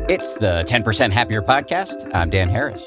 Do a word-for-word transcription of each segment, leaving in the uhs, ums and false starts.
It's the ten percent Happier Podcast. I'm Dan Harris.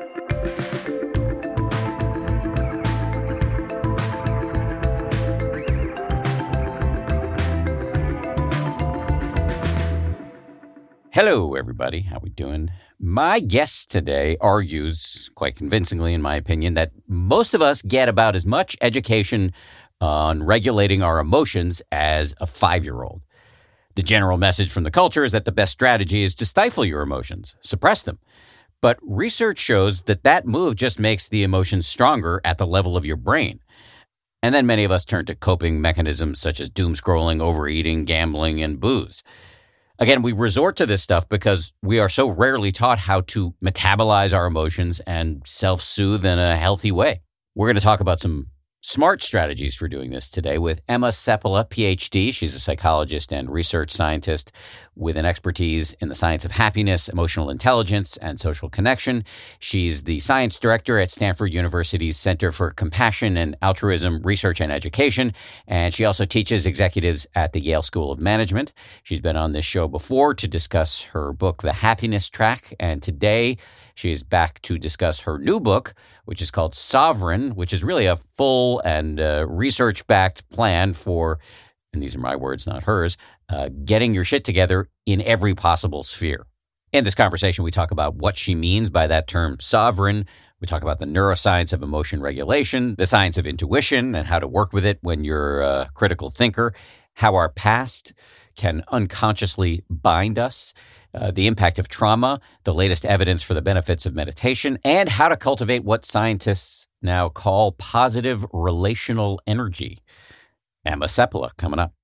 Hello, everybody. How we doing? My guest today argues, quite convincingly in my opinion, that most of us get about as much education on regulating our emotions as a five-year-old. The general message from the culture is that the best strategy is to stifle your emotions, suppress them. But research shows that that move just makes the emotions stronger at the level of your brain. And then many of us turn to coping mechanisms such as doom scrolling, overeating, gambling, and booze. Again, we resort to this stuff because we are so rarely taught how to metabolize our emotions and self-soothe in a healthy way. We're going to talk about some smart strategies for doing this today with Emma Seppala, P H D. She's a psychologist and research scientist with an expertise in the science of happiness, emotional intelligence, and social connection. She's the science director at Stanford University's Center for Compassion and Altruism Research and Education, and she also teaches executives at the Yale School of Management. She's been on this show before to discuss her book, The Happiness Track, and today she is back to discuss her new book, which is called Sovereign, which is really a full and uh, research-backed plan for, and these are my words, not hers, uh, getting your shit together in every possible sphere. In this conversation, we talk about what she means by that term sovereign. We talk about the neuroscience of emotion regulation, the science of intuition, and how to work with it when you're a critical thinker, how our past can unconsciously bind us, Uh, the impact of trauma, the latest evidence for the benefits of meditation, and how to cultivate what scientists now call positive relational energy. Emma Seppala coming up.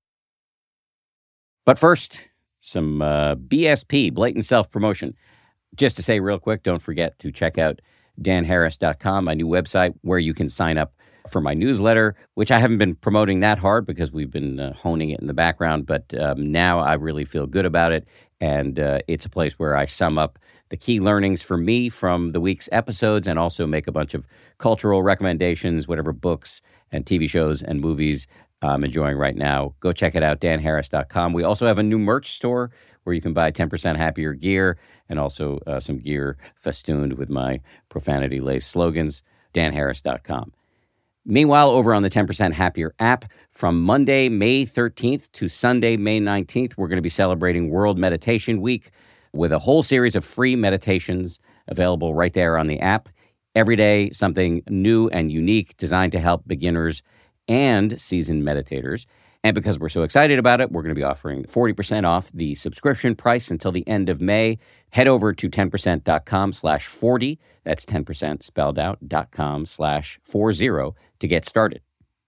But first, some uh, B S P, blatant self-promotion. Just to say real quick, don't forget to check out dan harris dot com, my new website, where you can sign up for my newsletter, which I haven't been promoting that hard because we've been uh, honing it in the background. But um, now I really feel good about it. And uh, it's a place where I sum up the key learnings for me from the week's episodes and also make a bunch of cultural recommendations, whatever books and T V shows and movies I'm enjoying right now. Go check it out, dan harris dot com. We also have a new merch store where you can buy ten percent happier gear and also uh, some gear festooned with my profanity-laced slogans, dan harris dot com. Meanwhile, over on the ten percent Happier app, from Monday, May thirteenth to Sunday, May nineteenth, we're going to be celebrating World Meditation Week with a whole series of free meditations available right there on the app. Every day, something new and unique designed to help beginners and seasoned meditators. And because we're so excited about it, we're going to be offering forty percent off the subscription price until the end of May. Head over to ten percent dot com slash forty. That's ten percent spelled out, dot com slash forty to get started.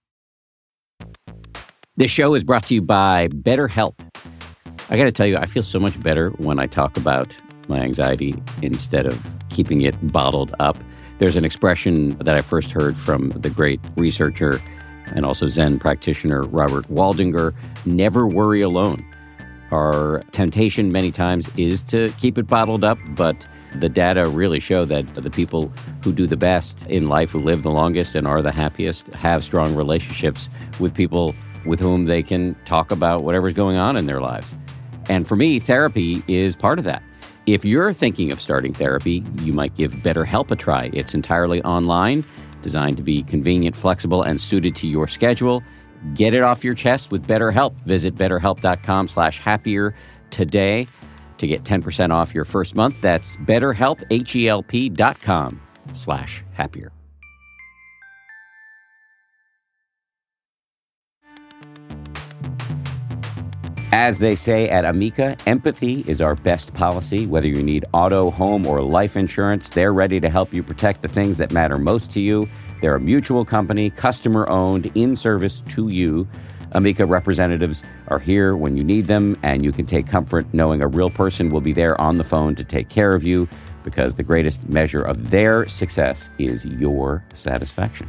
This show is brought to you by BetterHelp. I got to tell you, I feel so much better when I talk about my anxiety instead of keeping it bottled up. There's an expression that I first heard from the great researcher and also Zen practitioner Robert Waldinger, never worry alone. Our temptation many times is to keep it bottled up, but the data really show that the people who do the best in life, who live the longest and are the happiest, have strong relationships with people with whom they can talk about whatever's going on in their lives. And for me, therapy is part of that. If you're thinking of starting therapy, you might give BetterHelp a try. It's entirely online, designed to be convenient, flexible, and suited to your schedule. Get it off your chest with BetterHelp. Visit betterhelp dot com slash happier today to get ten percent off your first month. That's betterhelp, H E L P dot com slash happier. As they say at Amica, empathy is our best policy. Whether you need auto, home, or life insurance, they're ready to help you protect the things that matter most to you. They're a mutual company, customer-owned, in service to you. Amica representatives are here when you need them, and you can take comfort knowing a real person will be there on the phone to take care of you, because the greatest measure of their success is your satisfaction.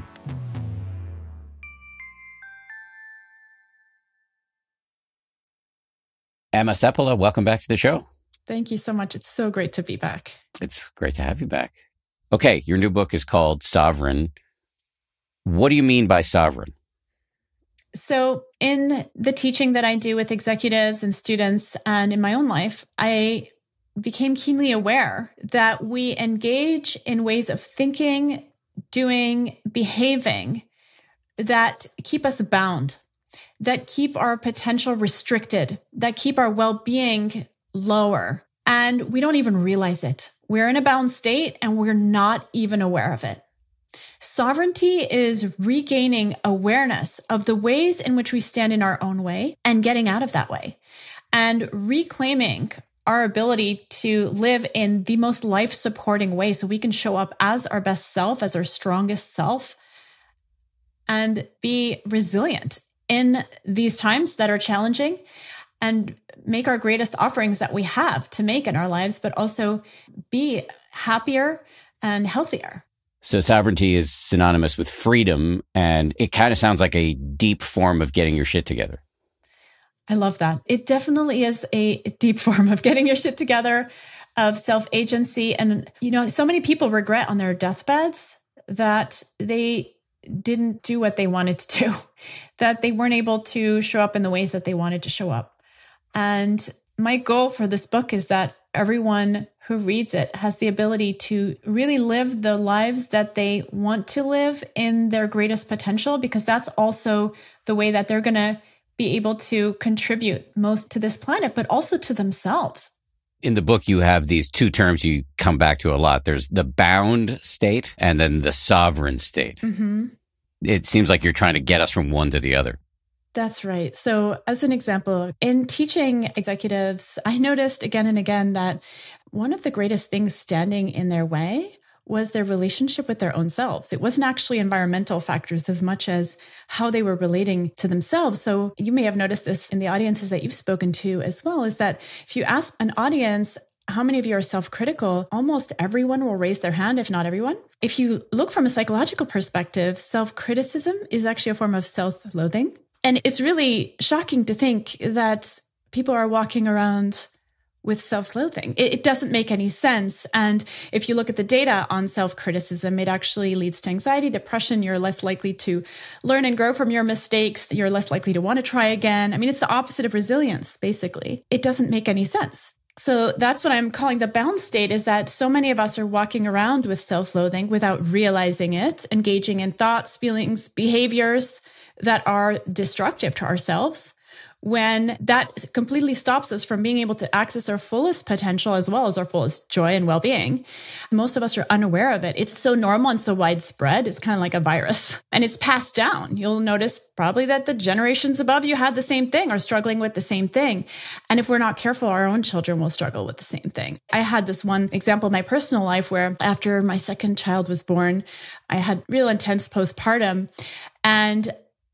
Emma Seppala, welcome back to the show. Thank you so much. It's so great to be back. It's great to have you back. Okay, your new book is called Sovereign. What do you mean by sovereign? So in the teaching that I do with executives and students and in my own life, I became keenly aware that we engage in ways of thinking, doing, behaving that keep us bound, that keep our potential restricted, that keep our well-being lower. And we don't even realize it. We're in a bound state and we're not even aware of it. Sovereignty is regaining awareness of the ways in which we stand in our own way and getting out of that way and reclaiming our ability to live in the most life-supporting way so we can show up as our best self, as our strongest self, and be resilient in these times that are challenging and make our greatest offerings that we have to make in our lives, but also be happier and healthier. So sovereignty is synonymous with freedom, and it kind of sounds like a deep form of getting your shit together. I love that. It definitely is a deep form of getting your shit together, of self-agency. And, you know, so many people regret on their deathbeds that they didn't do what they wanted to do, that they weren't able to show up in the ways that they wanted to show up. And my goal for this book is that everyone who reads it has the ability to really live the lives that they want to live in their greatest potential, because that's also the way that they're going to be able to contribute most to this planet, but also to themselves. In the book, you have these two terms you come back to a lot. There's the bound state and then the sovereign state. Mm-hmm. It seems like you're trying to get us from one to the other. That's right. So as an example, in teaching executives, I noticed again and again that one of the greatest things standing in their way was their relationship with their own selves. It wasn't actually environmental factors as much as how they were relating to themselves. So you may have noticed this in the audiences that you've spoken to as well, is that if you ask an audience, how many of you are self-critical? Almost everyone will raise their hand, if not everyone. If you look from a psychological perspective, self-criticism is actually a form of self-loathing. And it's really shocking to think that people are walking around with self-loathing. It, it doesn't make any sense. And if you look at the data on self-criticism, it actually leads to anxiety, depression. You're less likely to learn and grow from your mistakes. You're less likely to want to try again. I mean, it's the opposite of resilience, basically. It doesn't make any sense. So that's what I'm calling the bound state, is that so many of us are walking around with self-loathing without realizing it, engaging in thoughts, feelings, behaviors that are destructive to ourselves, when that completely stops us from being able to access our fullest potential as well as our fullest joy and well-being. Most of us are unaware of it. It's so normal and so widespread. It's kind of like a virus, and it's passed down. You'll notice probably that the generations above you had the same thing, or struggling with the same thing. And if we're not careful, our own children will struggle with the same thing. I had this one example in my personal life where after my second child was born, I had real intense postpartum, and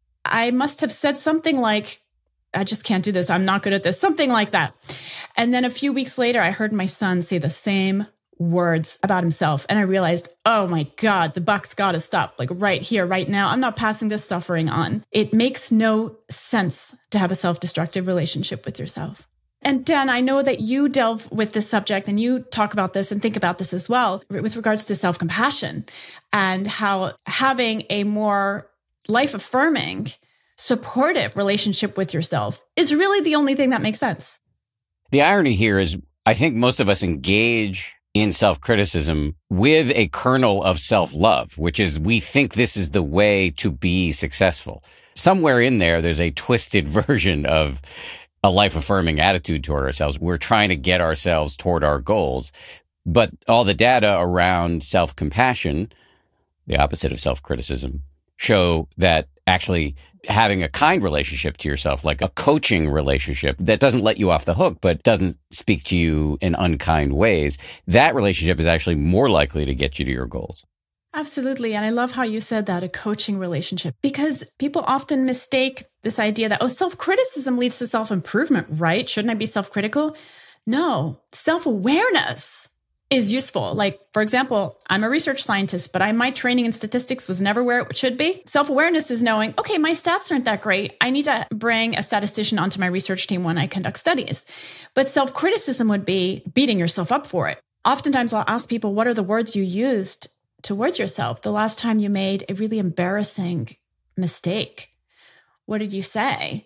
I must have said something like, I just can't do this. I'm not good at this. Something like that. And then a few weeks later, I heard my son say the same words about himself. And I realized, oh my God, the buck's got to stop. Like right here, right now. I'm not passing this suffering on. It makes no sense to have a self-destructive relationship with yourself. And Dan, I know that you delve with this subject and you talk about this and think about this as well with regards to self-compassion and how having a more life-affirming, supportive relationship with yourself is really the only thing that makes sense. The irony here is, I think most of us engage in self-criticism with a kernel of self-love, which is we think this is the way to be successful. Somewhere in there, there's a twisted version of a life-affirming attitude toward ourselves. We're trying to get ourselves toward our goals. But all the data around self-compassion, the opposite of self-criticism, show that actually having a kind relationship to yourself, like a coaching relationship that doesn't let you off the hook, but doesn't speak to you in unkind ways, that relationship is actually more likely to get you to your goals. Absolutely. And I love how you said that, a coaching relationship, because people often mistake this idea that, oh, self-criticism leads to self-improvement, right? Shouldn't I be self-critical? No, self-awareness is useful. Like, for example, I'm a research scientist, but I, my training in statistics was never where it should be. Self-awareness is knowing, okay, my stats aren't that great. I need to bring a statistician onto my research team when I conduct studies. But self-criticism would be beating yourself up for it. Oftentimes I'll ask people, what are the words you used towards yourself the last time you made a really embarrassing mistake? What did you say?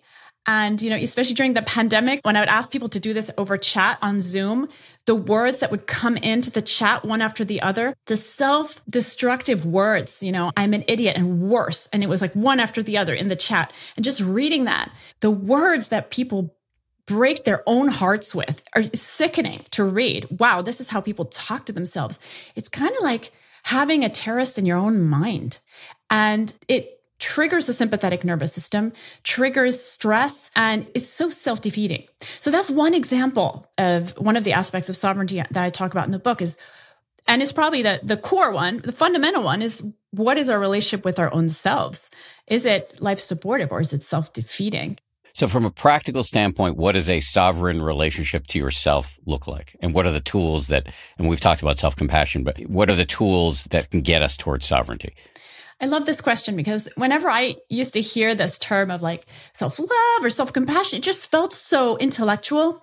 And, you know, especially during the pandemic, when I would ask people to do this over chat on Zoom, the words that would come into the chat one after the other, the self-destructive words, you know, I'm an idiot and worse. And it was like one after the other in the chat. And just reading that, the words that people break their own hearts with are sickening to read. Wow, this is how people talk to themselves. It's kind of like having a terrorist in your own mind. And it triggers the sympathetic nervous system, triggers stress, and it's so self-defeating. So that's one example of one of the aspects of sovereignty that I talk about in the book is, and it's probably the, the core one, the fundamental one is, what is our relationship with our own selves? Is it life-supportive or is it self-defeating? So from a practical standpoint, what does a sovereign relationship to yourself look like? And what are the tools that, and we've talked about self-compassion, but what are the tools that can get us towards sovereignty? I love this question because whenever I used to hear this term of like self-love or self-compassion, it just felt so intellectual.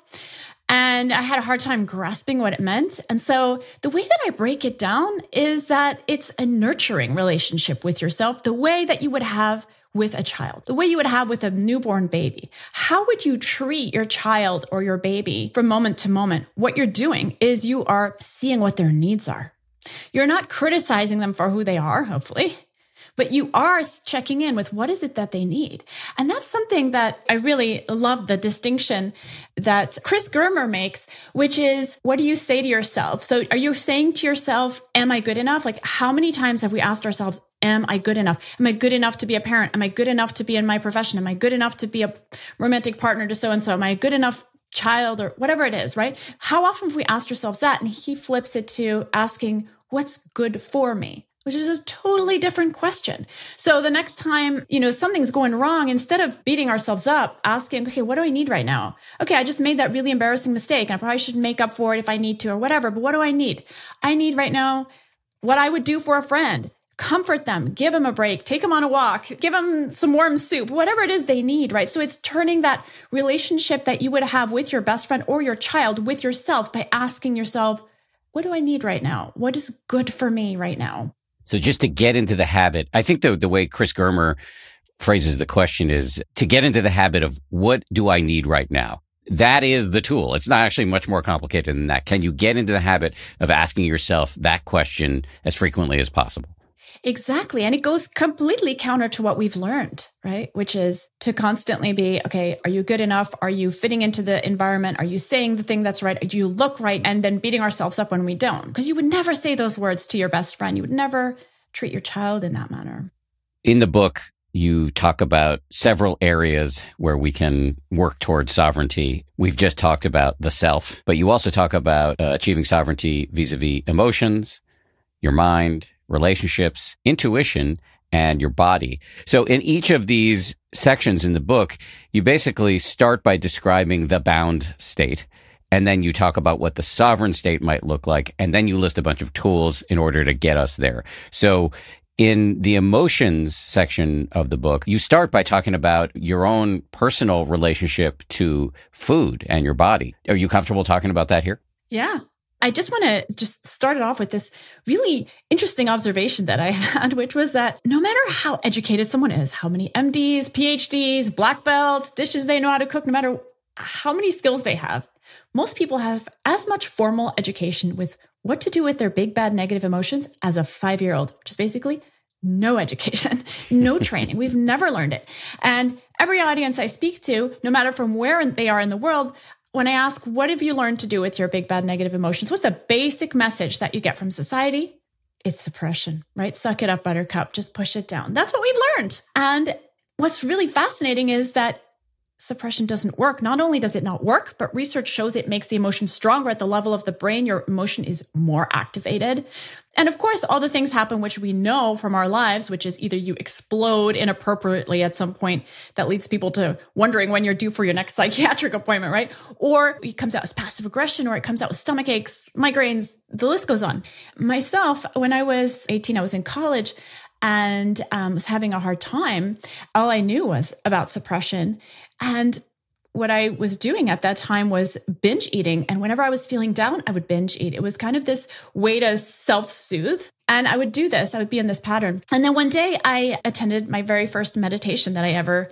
And I had a hard time grasping what it meant. And so the way that I break it down is that it's a nurturing relationship with yourself, the way that you would have with a child, the way you would have with a newborn baby. How would you treat your child or your baby from moment to moment? What you're doing is you are seeing what their needs are. You're not criticizing them for who they are, hopefully. But you are checking in with what is it that they need. And that's something that I really love the distinction that Chris Germer makes, which is, what do you say to yourself? So are you saying to yourself, am I good enough? Like, how many times have we asked ourselves, am I good enough? Am I good enough to be a parent? Am I good enough to be in my profession? Am I good enough to be a romantic partner to so-and-so? Am I a good enough child or whatever it is, right? How often have we asked ourselves that? And he flips it to asking, what's good for me? Which is a totally different question. So the next time, you know, something's going wrong, instead of beating ourselves up, asking, okay, what do I need right now? Okay, I just made that really embarrassing mistake. I probably should make up for it if I need to or whatever, but what do I need? I need right now what I would do for a friend. Comfort them, give them a break, take them on a walk, give them some warm soup, whatever it is they need, right? So it's turning that relationship that you would have with your best friend or your child with yourself by asking yourself, what do I need right now? What is good for me right now? So just to get into the habit, I think the the way Chris Germer phrases the question is to get into the habit of what do I need right now? That is the tool. It's not actually much more complicated than that. Can you get into the habit of asking yourself that question as frequently as possible? Exactly. And it goes completely counter to what we've learned, right? Which is to constantly be, okay, are you good enough? Are you fitting into the environment? Are you saying the thing that's right? Do you look right? And then beating ourselves up when we don't. Because you would never say those words to your best friend. You would never treat your child in that manner. In the book, you talk about several areas where we can work towards sovereignty. We've just talked about the self, but you also talk about uh, achieving sovereignty vis-a-vis emotions, your mind, relationships, intuition, and your body. So in each of these sections in the book, you basically start by describing the bound state, and then you talk about what the sovereign state might look like, and then you list a bunch of tools in order to get us there. So in the emotions section of the book, you start by talking about your own personal relationship to food and your body. Are you comfortable talking about that here? Yeah. I just want to just start it off with this really interesting observation that I had, which was that no matter how educated someone is, how many M Ds, P H Ds, black belts, dishes they know how to cook, no matter how many skills they have, most people have as much formal education with what to do with their big, bad, negative emotions as a five-year-old, which is basically no education, no training. We've never learned it. And every audience I speak to, no matter from where they are in the world, when I ask, what have you learned to do with your big, bad, negative emotions? What's the basic message that you get from society? It's suppression, right? Suck it up, buttercup. Just push it down. That's what we've learned. And what's really fascinating is that suppression doesn't work. Not only does it not work, but research shows it makes the emotion stronger at the level of the brain. Your emotion is more activated. And of course, all the things happen which we know from our lives, which is either you explode inappropriately at some point that leads people to wondering when you're due for your next psychiatric appointment, right? Or it comes out as passive aggression, or it comes out with stomach aches, migraines, the list goes on. Myself, when I was eighteen, I was in college and um, was having a hard time. All I knew was about suppression. And what I was doing at that time was binge eating. And whenever I was feeling down, I would binge eat. It was kind of this way to self-soothe. And I would do this. I would be in this pattern. And then one day I attended my very first meditation that I ever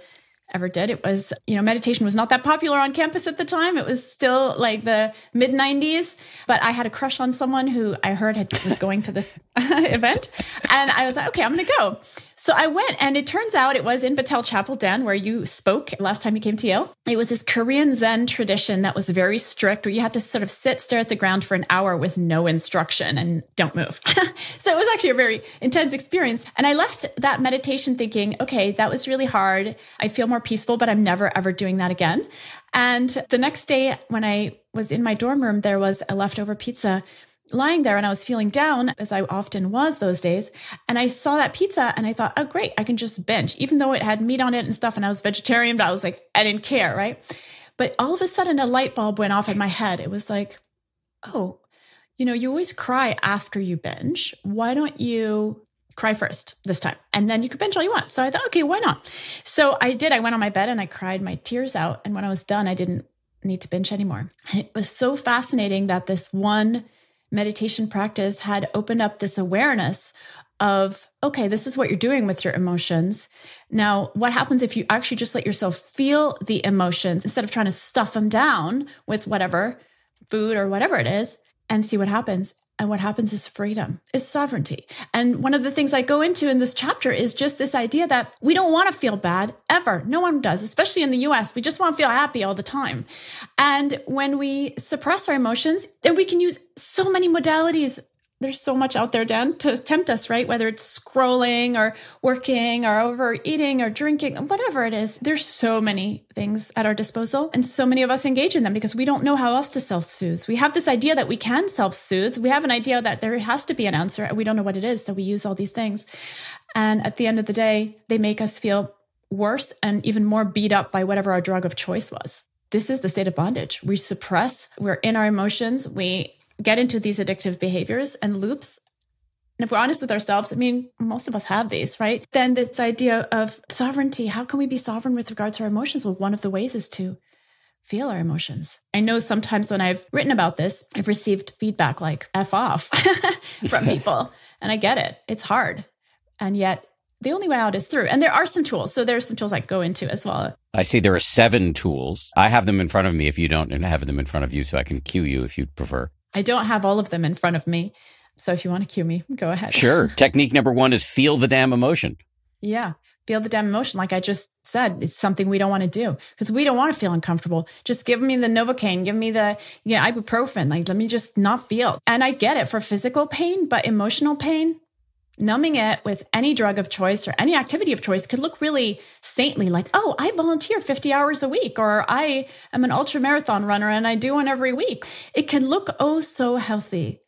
ever did. It was, you know, meditation was not that popular on campus at the time. It was still like the mid nineties, but I had a crush on someone who I heard had, was going to this event. And I was like, okay, I'm going to go. So I went, and it turns out it was in Battelle Chapel, Dan, where you spoke last time you came to Yale. It was this Korean Zen tradition that was very strict, where you had to sort of sit, stare at the ground for an hour with no instruction and don't move. So it was actually a very intense experience. And I left that meditation thinking, okay, that was really hard. I feel more peaceful, but I'm never, ever doing that again. And the next day when I was in my dorm room, there was a leftover pizza lying there, and I was feeling down, as I often was those days. And I saw that pizza and I thought, oh, great, I can just binge, even though it had meat on it and stuff. And I was vegetarian, but I was like, I didn't care, right? But all of a sudden, a light bulb went off in my head. It was like, oh, you know, you always cry after you binge. Why don't you cry first this time? And then you could binge all you want. So I thought, okay, why not? So I did. I went on my bed and I cried my tears out. And when I was done, I didn't need to binge anymore. And it was so fascinating that this one meditation practice had opened up this awareness of, okay, this is what you're doing with your emotions. Now, what happens if you actually just let yourself feel the emotions instead of trying to stuff them down with whatever food or whatever it is, and see what happens? And what happens is freedom, is sovereignty. And one of the things I go into in this chapter is just this idea that we don't want to feel bad ever. No one does, especially in the U S. We just want to feel happy all the time. And when we suppress our emotions, then we can use so many modalities. There's so much out there, Dan, to tempt us, right? Whether it's scrolling or working or overeating or drinking, whatever it is, there's so many things at our disposal. And so many of us engage in them because we don't know how else to self-soothe. We have this idea that we can self-soothe. We have an idea that there has to be an answer and we don't know what it is. So we use all these things. And at the end of the day, they make us feel worse and even more beat up by whatever our drug of choice was. This is the state of bondage. We suppress, we're in our emotions. We get into these addictive behaviors and loops. And if we're honest with ourselves, I mean, most of us have these, right? Then this idea of sovereignty, how can we be sovereign with regard to our emotions? Well, one of the ways is to feel our emotions. I know sometimes when I've written about this, I've received feedback like F off from people. And I get it. It's hard. And yet the only way out is through. And there are some tools. So there's some tools I go into as well. I see there are seven tools. I have them in front of me if you don't have them in front of you, so I can cue you if you'd prefer. I don't have all of them in front of me. So if you want to cue me, go ahead. Sure. Technique number one is feel the damn emotion. Yeah. Feel the damn emotion. Like I just said, it's something we don't want to do because we don't want to feel uncomfortable. Just give me the Novocaine, give me the you know, ibuprofen. Like, let me just not feel. And I get it for physical pain, but emotional pain, numbing it with any drug of choice or any activity of choice could look really saintly, like, oh, I volunteer fifty hours a week, or I am an ultra marathon runner and I do one every week. It can look oh so healthy.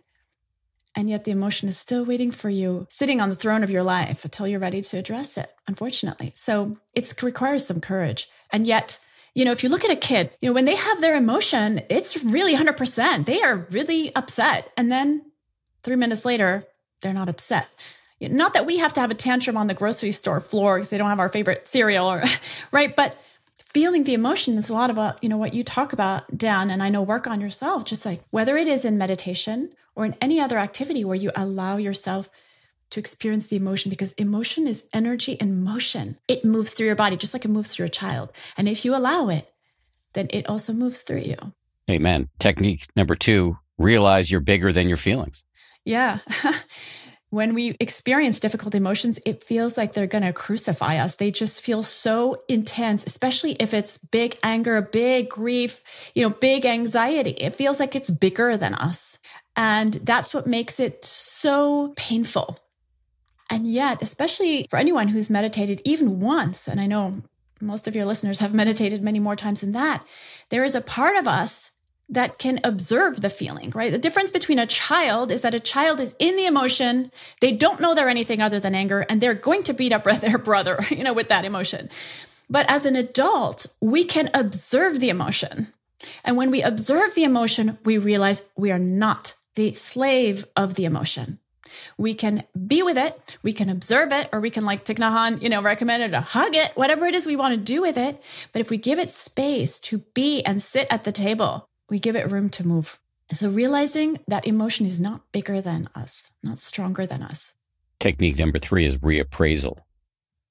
And yet the emotion is still waiting for you, sitting on the throne of your life until you're ready to address it, unfortunately. So it requires some courage. And yet, you know, if you look at a kid, you know, when they have their emotion, it's really one hundred percent. They are really upset. And then three minutes later, they're not upset. Not that we have to have a tantrum on the grocery store floor because they don't have our favorite cereal, or right? But feeling the emotion is a lot about, you know, what you talk about, Dan, and I know work on yourself, just like whether it is in meditation or in any other activity where you allow yourself to experience the emotion, because emotion is energy in motion. It moves through your body just like it moves through a child. And if you allow it, then it also moves through you. Amen. Technique number two, realize you're bigger than your feelings. Yeah. When we experience difficult emotions, it feels like they're going to crucify us. They just feel so intense, especially if it's big anger, big grief, you know, big anxiety. It feels like it's bigger than us. And that's what makes it so painful. And yet, especially for anyone who's meditated even once, and I know most of your listeners have meditated many more times than that, there is a part of us that can observe the feeling, right? The difference between a child is that a child is in the emotion. They don't know they're anything other than anger, and they're going to beat up their brother, you know, with that emotion. But as an adult, we can observe the emotion. And when we observe the emotion, we realize we are not the slave of the emotion. We can be with it, we can observe it, or we can, like Thich Nhat Hanh, you know, recommended, to hug it, whatever it is we want to do with it. But if we give it space to be and sit at the table, we give it room to move. So realizing that emotion is not bigger than us, not stronger than us. Technique number three is reappraisal.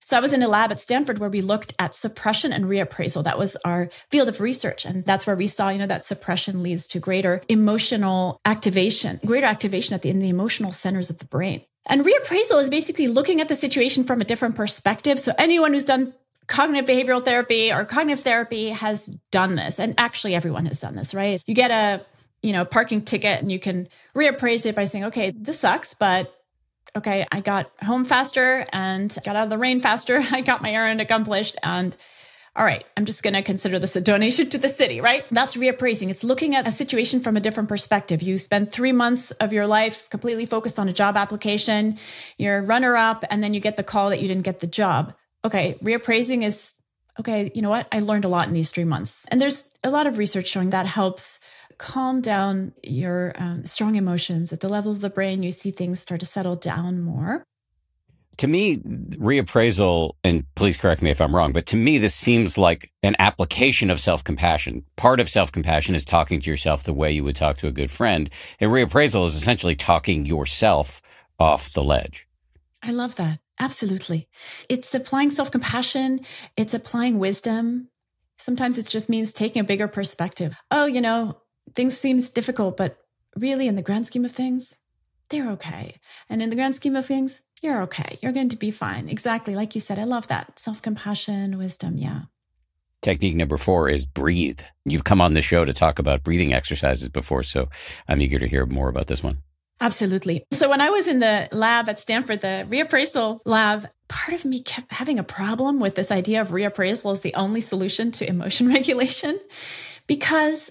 So I was in a lab at Stanford where we looked at suppression and reappraisal. That was our field of research. And that's where we saw, you know, that suppression leads to greater emotional activation, greater activation at the, in the emotional centers of the brain. And reappraisal is basically looking at the situation from a different perspective. So anyone who's done cognitive behavioral therapy or cognitive therapy has done this. And actually everyone has done this, right? You get a, you know, parking ticket and you can reappraise it by saying, okay, this sucks, but okay, I got home faster and got out of the rain faster. I got my errand accomplished. And all right, I'm just going to consider this a donation to the city, right? That's reappraising. It's looking at a situation from a different perspective. You spend three months of your life completely focused on a job application. You're runner up and then you get the call that you didn't get the job. Okay, reappraising is, okay, you know what? I learned a lot in these three months. And there's a lot of research showing that helps calm down your um, strong emotions. At the level of the brain, you see things start to settle down more. To me, reappraisal, and please correct me if I'm wrong, but to me, this seems like an application of self-compassion. Part of self-compassion is talking to yourself the way you would talk to a good friend. And reappraisal is essentially talking yourself off the ledge. I love that. Absolutely. It's applying self-compassion. It's applying wisdom. Sometimes it just means taking a bigger perspective. Oh, you know, things seems difficult, but really in the grand scheme of things, they're okay. And in the grand scheme of things, you're okay. You're going to be fine. Exactly. Like you said, I love that. Self-compassion, wisdom. Yeah. Technique number four is breathe. You've come on the show to talk about breathing exercises before, so I'm eager to hear more about this one. Absolutely. So when I was in the lab at Stanford, the reappraisal lab, part of me kept having a problem with this idea of reappraisal as the only solution to emotion regulation, because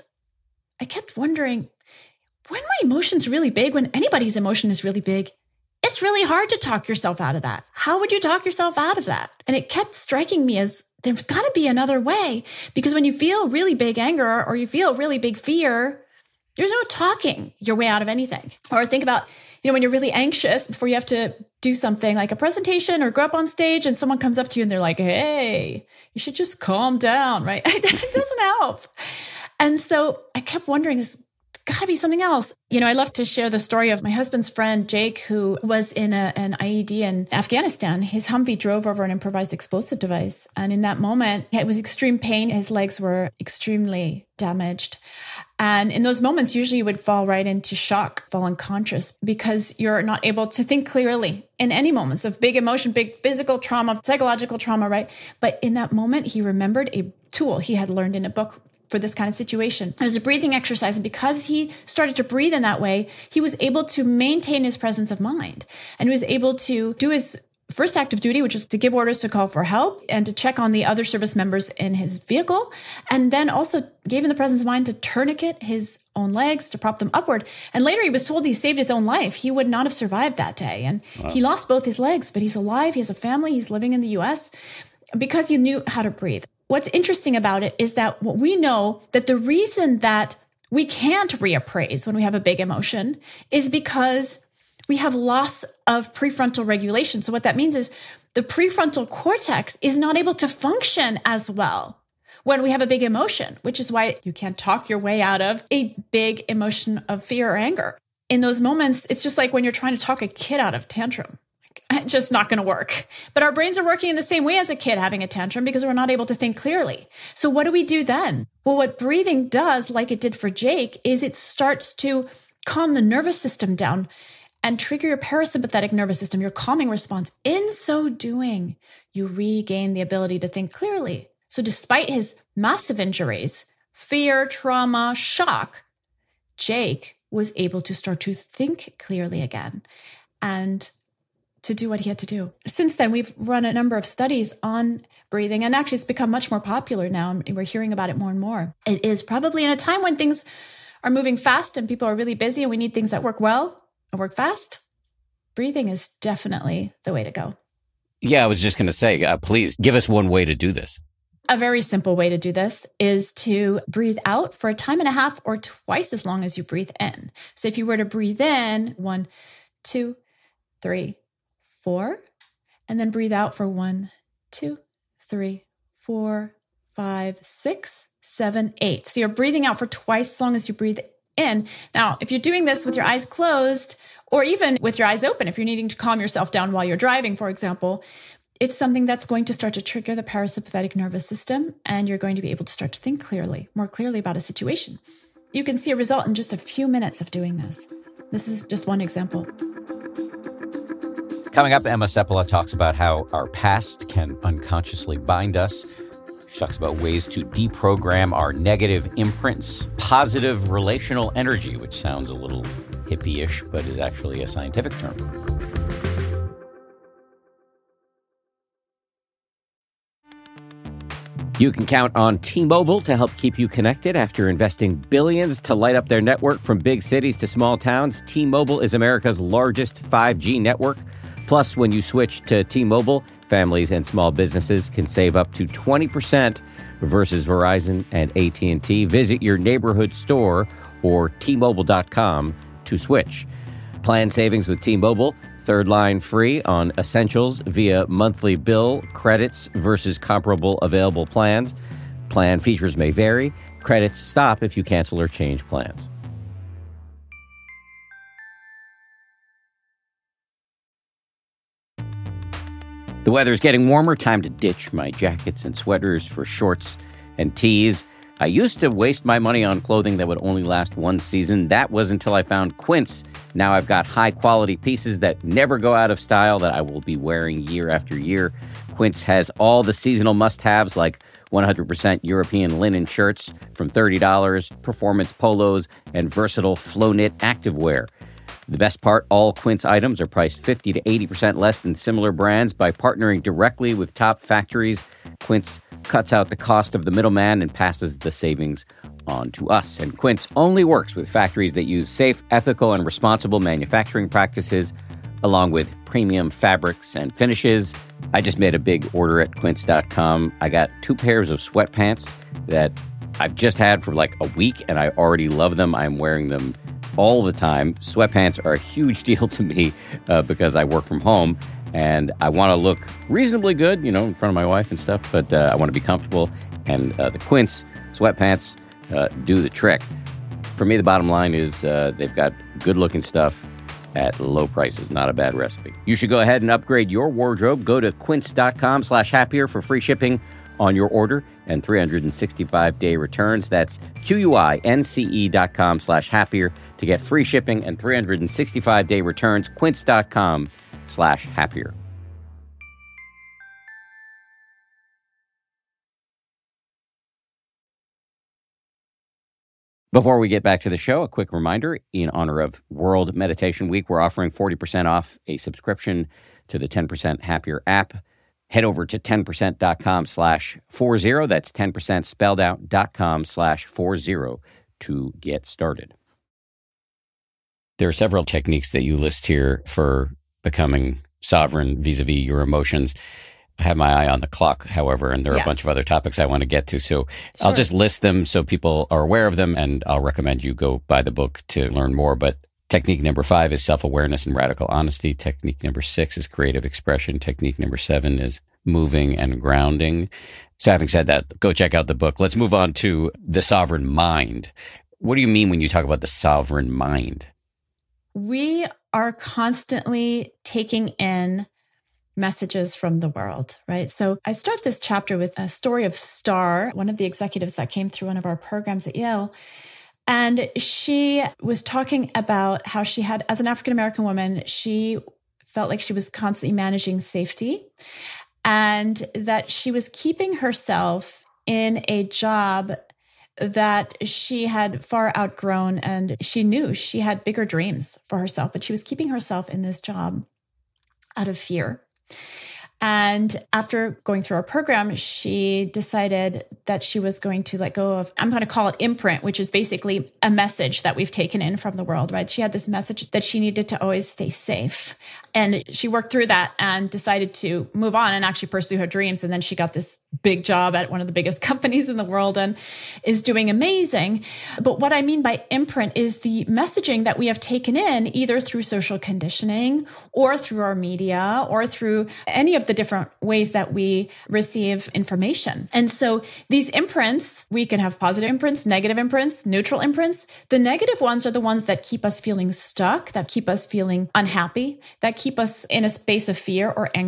I kept wondering, when my emotion's really big, when anybody's emotion is really big, it's really hard to talk yourself out of that. How would you talk yourself out of that? And it kept striking me as there's got to be another way, because when you feel really big anger or you feel really big fear, there's no talking your way out of anything. Or think about, you know, when you're really anxious before you have to do something like a presentation or go up on stage and someone comes up to you and they're like, hey, you should just calm down, right? It doesn't help. And so I kept wondering, there's got to be something else. You know, I love to share the story of my husband's friend, Jake, who was in a, an I E D in Afghanistan. His Humvee drove over an improvised explosive device. And in that moment, it was extreme pain. His legs were extremely damaged. And in those moments, usually you would fall right into shock, fall unconscious, because you're not able to think clearly in any moments of big emotion, big physical trauma, psychological trauma, right? But in that moment, he remembered a tool he had learned in a book for this kind of situation. It was a breathing exercise. And because he started to breathe in that way, he was able to maintain his presence of mind. And he was able to do his first active duty, which was to give orders to call for help and to check on the other service members in his vehicle. And then also gave him the presence of mind to tourniquet his own legs, to prop them upward. And later he was told he saved his own life. He would not have survived that day. And wow. He lost both his legs, but he's alive. He has a family. He's living in the U S because he knew how to breathe. What's interesting about it is that we know that the reason that we can't reappraise when we have a big emotion is because we have loss of prefrontal regulation. So what that means is the prefrontal cortex is not able to function as well when we have a big emotion, which is why you can't talk your way out of a big emotion of fear or anger. In those moments, it's just like when you're trying to talk a kid out of tantrum. It's just not going to work. But our brains are working in the same way as a kid having a tantrum because we're not able to think clearly. So what do we do then? Well, what breathing does, like it did for Jake, is it starts to calm the nervous system down and trigger your parasympathetic nervous system, your calming response. In so doing, you regain the ability to think clearly. So despite his massive injuries, fear, trauma, shock, Jake was able to start to think clearly again and to do what he had to do. Since then, we've run a number of studies on breathing, and actually it's become much more popular now, and we're hearing about it more and more. It is probably in a time when things are moving fast and people are really busy and we need things that work well and work fast. Breathing is definitely the way to go. Yeah, I was just going to say, uh, please give us one way to do this. A very simple way to do this is to breathe out for a time and a half or twice as long as you breathe in. So if you were to breathe in, one, two, three, four, and then breathe out for one, two, three, four, five, six, seven, eight. So you're breathing out for twice as long as you breathe in. Now, if you're doing this with your eyes closed, or even with your eyes open, if you're needing to calm yourself down while you're driving, for example, it's something that's going to start to trigger the parasympathetic nervous system, and you're going to be able to start to think clearly, more clearly about a situation. You can see a result in just a few minutes of doing this. This is just one example. Coming up, Emma Seppala talks about how our past can unconsciously bind us. She talks about ways to deprogram our negative imprints, positive relational energy, which sounds a little hippie-ish, but is actually a scientific term. You can count on T-Mobile to help keep you connected. After investing billions to light up their network from big cities to small towns, T-Mobile is America's largest five G network. Plus, when you switch to T-Mobile, families and small businesses can save up to twenty percent versus Verizon and A T and T. Visit your neighborhood store or T Mobile dot com to switch. Plan savings with T-Mobile. Third line free on essentials via monthly bill credits versus comparable available plans. Plan features may vary. Credits stop if you cancel or change plans. The weather is getting warmer. Time to ditch my jackets and sweaters for shorts and tees. I used to waste my money on clothing that would only last one season. That was until I found Quince. Now I've got high-quality pieces that never go out of style that I will be wearing year after year. Quince has all the seasonal must-haves like one hundred percent European linen shirts from thirty dollars, performance polos, and versatile flow-knit activewear. The best part, all Quince items are priced fifty to eighty percent less than similar brands. By partnering directly with top factories, Quince cuts out the cost of the middleman and passes the savings on to us. And Quince only works with factories that use safe, ethical, and responsible manufacturing practices, along with premium fabrics and finishes. I just made a big order at quince dot com. I got two pairs of sweatpants that I've just had for like a week, and I already love them. I'm wearing them all the time. Sweatpants are a huge deal to me uh, because I work from home and I want to look reasonably good, you know, in front of my wife and stuff, but uh, I want to be comfortable. And uh, the Quince sweatpants uh, do the trick. For me, the bottom line is uh, they've got good looking stuff at low prices. Not a bad recipe. You should go ahead and upgrade your wardrobe. Go to quince dot com slash happier for free shipping on your order and three hundred sixty-five day returns. That's Q-U-I-N-C-E dot com slash happier to get free shipping and three hundred sixty-five day returns. Quince dot com slash happier. Before we get back to the show, a quick reminder, in honor of World Meditation Week, we're offering forty percent off a subscription to the ten percent Happier app. Head over to ten percent dot com slash forty. That's ten percent spelled out dot com slash forty to get started. There are several techniques that you list here for becoming sovereign vis-a-vis your emotions. I have my eye on the clock, however, and there are yeah. a bunch of other topics I want to get to. So sure. I'll just list them so people are aware of them, and I'll recommend you go buy the book to learn more. But technique number five is self-awareness and radical honesty. Technique number six is creative expression. Technique number seven is moving and grounding. So having said that, go check out the book. Let's move on to the sovereign mind. What do you mean when you talk about the sovereign mind? We are constantly taking in messages from the world, right? So I start this chapter with a story of Star, one of the executives that came through one of our programs at Yale. And she was talking about how she had, as an African-American woman, she felt like she was constantly managing safety and that she was keeping herself in a job that she had far outgrown, and she knew she had bigger dreams for herself, but she was keeping herself in this job out of fear. And after going through our program, she decided that she was going to let go of, I'm going to call it imprint, which is basically a message that we've taken in from the world, right? She had this message that she needed to always stay safe. And she worked through that and decided to move on and actually pursue her dreams. And then she got this big job at one of the biggest companies in the world and is doing amazing. But what I mean by imprint is the messaging that we have taken in either through social conditioning or through our media or through any of the different ways that we receive information. And so these imprints, we can have positive imprints, negative imprints, neutral imprints. The negative ones are the ones that keep us feeling stuck, that keep us feeling unhappy, that keep us in a space of fear or anger.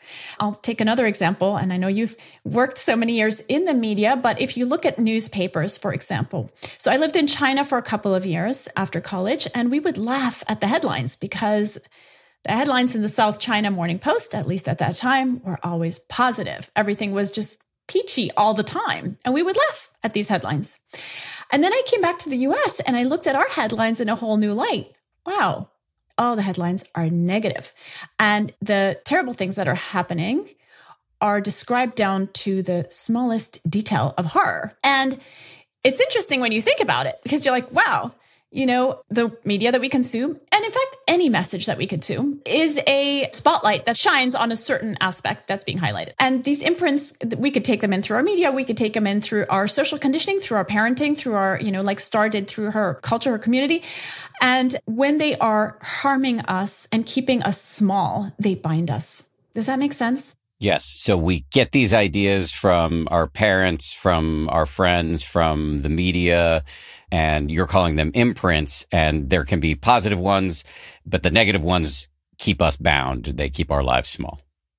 I'll take another example. And I know you've worked so many years in the media, but if you look at newspapers, for example. So I lived in China for a couple of years after college, and we would laugh at the headlines because the headlines in the South China Morning Post, at least at that time, were always positive. Everything was just peachy all the time. And we would laugh at these headlines. And then I came back to the U S and I looked at our headlines in a whole new light. Wow, all the headlines are negative. And the terrible things that are happening are described down to the smallest detail of horror. And it's interesting when you think about it, because you're like, wow, you know, the media that we consume, and in fact, any message that we consume is a spotlight that shines on a certain aspect that's being highlighted. And these imprints, we could take them in through our media. We could take them in through our social conditioning, through our parenting, through our, you know, like Star did through her culture, her community. And when they are harming us and keeping us small, they bind us. Does that make sense? Yes. So we get these ideas from our parents, from our friends, from the media, and you're calling them imprints. And there can be positive ones, but the negative ones keep us bound. They keep our lives small.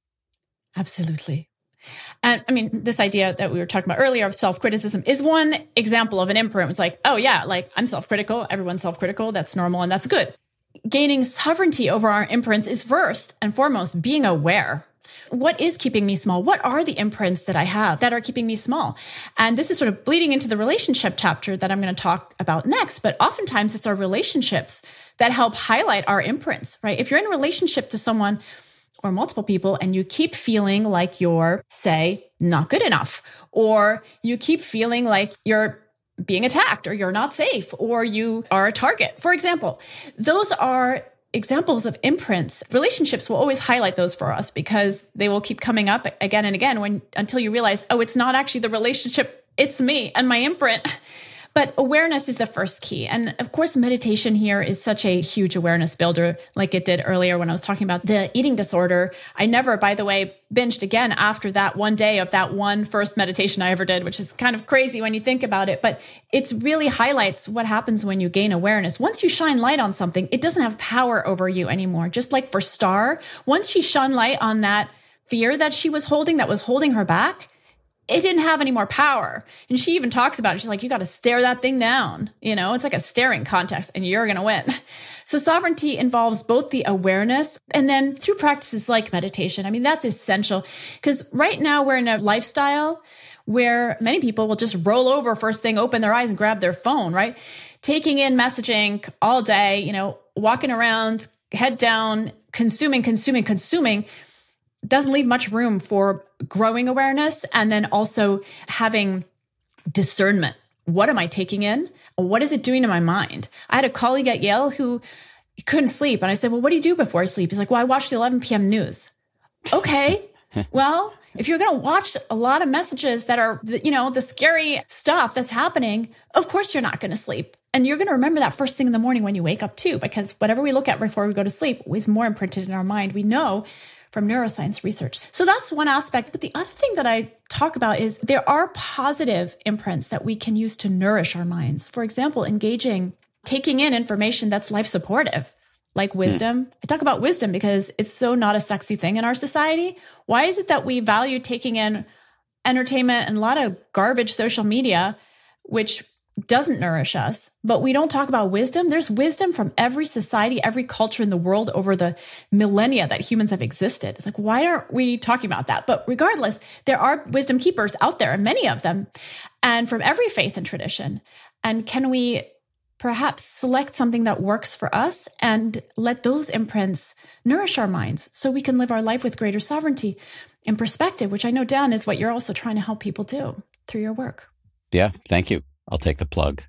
Absolutely. And I mean, this idea that we were talking about earlier of self-criticism is one example of an imprint. It's like, oh yeah, like I'm self-critical. Everyone's self-critical. That's normal and that's good. Gaining sovereignty over our imprints is first and foremost being aware. What is keeping me small? What are the imprints that I have that are keeping me small? And this is sort of bleeding into the relationship chapter that I'm going to talk about next. But oftentimes it's our relationships that help highlight our imprints, right? If you're in a relationship to someone or multiple people and you keep feeling like you're, say, not good enough, or you keep feeling like you're being attacked or you're not safe or you are a target, for example, those are examples of imprints. Relationships will always highlight those for us because they will keep coming up again and again when until you realize, oh, it's not actually the relationship, it's me and my imprint. But awareness is the first key. And of course, meditation here is such a huge awareness builder, like it did earlier when I was talking about the eating disorder. I never, by the way, binged again after that one day of that one first meditation I ever did, which is kind of crazy when you think about it. But it really highlights what happens when you gain awareness. Once you shine light on something, it doesn't have power over you anymore. Just like for Star, once she shone light on that fear that she was holding, that was holding her back, it didn't have any more power. And she even talks about it. She's like, you got to stare that thing down. You know, it's like a staring contest and you're going to win. So sovereignty involves both the awareness and then through practices like meditation. I mean, that's essential because right now we're in a lifestyle where many people will just roll over first thing, open their eyes and grab their phone, right? Taking in messaging all day, you know, walking around, head down, consuming, consuming, consuming. Doesn't leave much room for growing awareness and then also having discernment. What am I taking in? What is it doing to my mind? I had a colleague at Yale who couldn't sleep. And I said, well, what do you do before I sleep? He's like, well, I watch the eleven p.m. news. Okay. Well, if you're going to watch a lot of messages that are, you know, the scary stuff that's happening, of course you're not going to sleep. And you're going to remember that first thing in the morning when you wake up too, because whatever we look at before we go to sleep is more imprinted in our mind. We know from neuroscience research. So that's one aspect. But the other thing that I talk about is there are positive imprints that we can use to nourish our minds. For example, engaging, taking in information that's life supportive, like wisdom. Mm. I talk about wisdom because it's so not a sexy thing in our society. Why is it that we value taking in entertainment and a lot of garbage social media, which doesn't nourish us, but we don't talk about wisdom? There's wisdom from every society, every culture in the world over the millennia that humans have existed. It's like, why aren't we talking about that? But regardless, there are wisdom keepers out there, and many of them, and from every faith and tradition. And can we perhaps select something that works for us and let those imprints nourish our minds so we can live our life with greater sovereignty and perspective, which I know, Dan, is what you're also trying to help people do through your work. Yeah, thank you. I'll take the plug.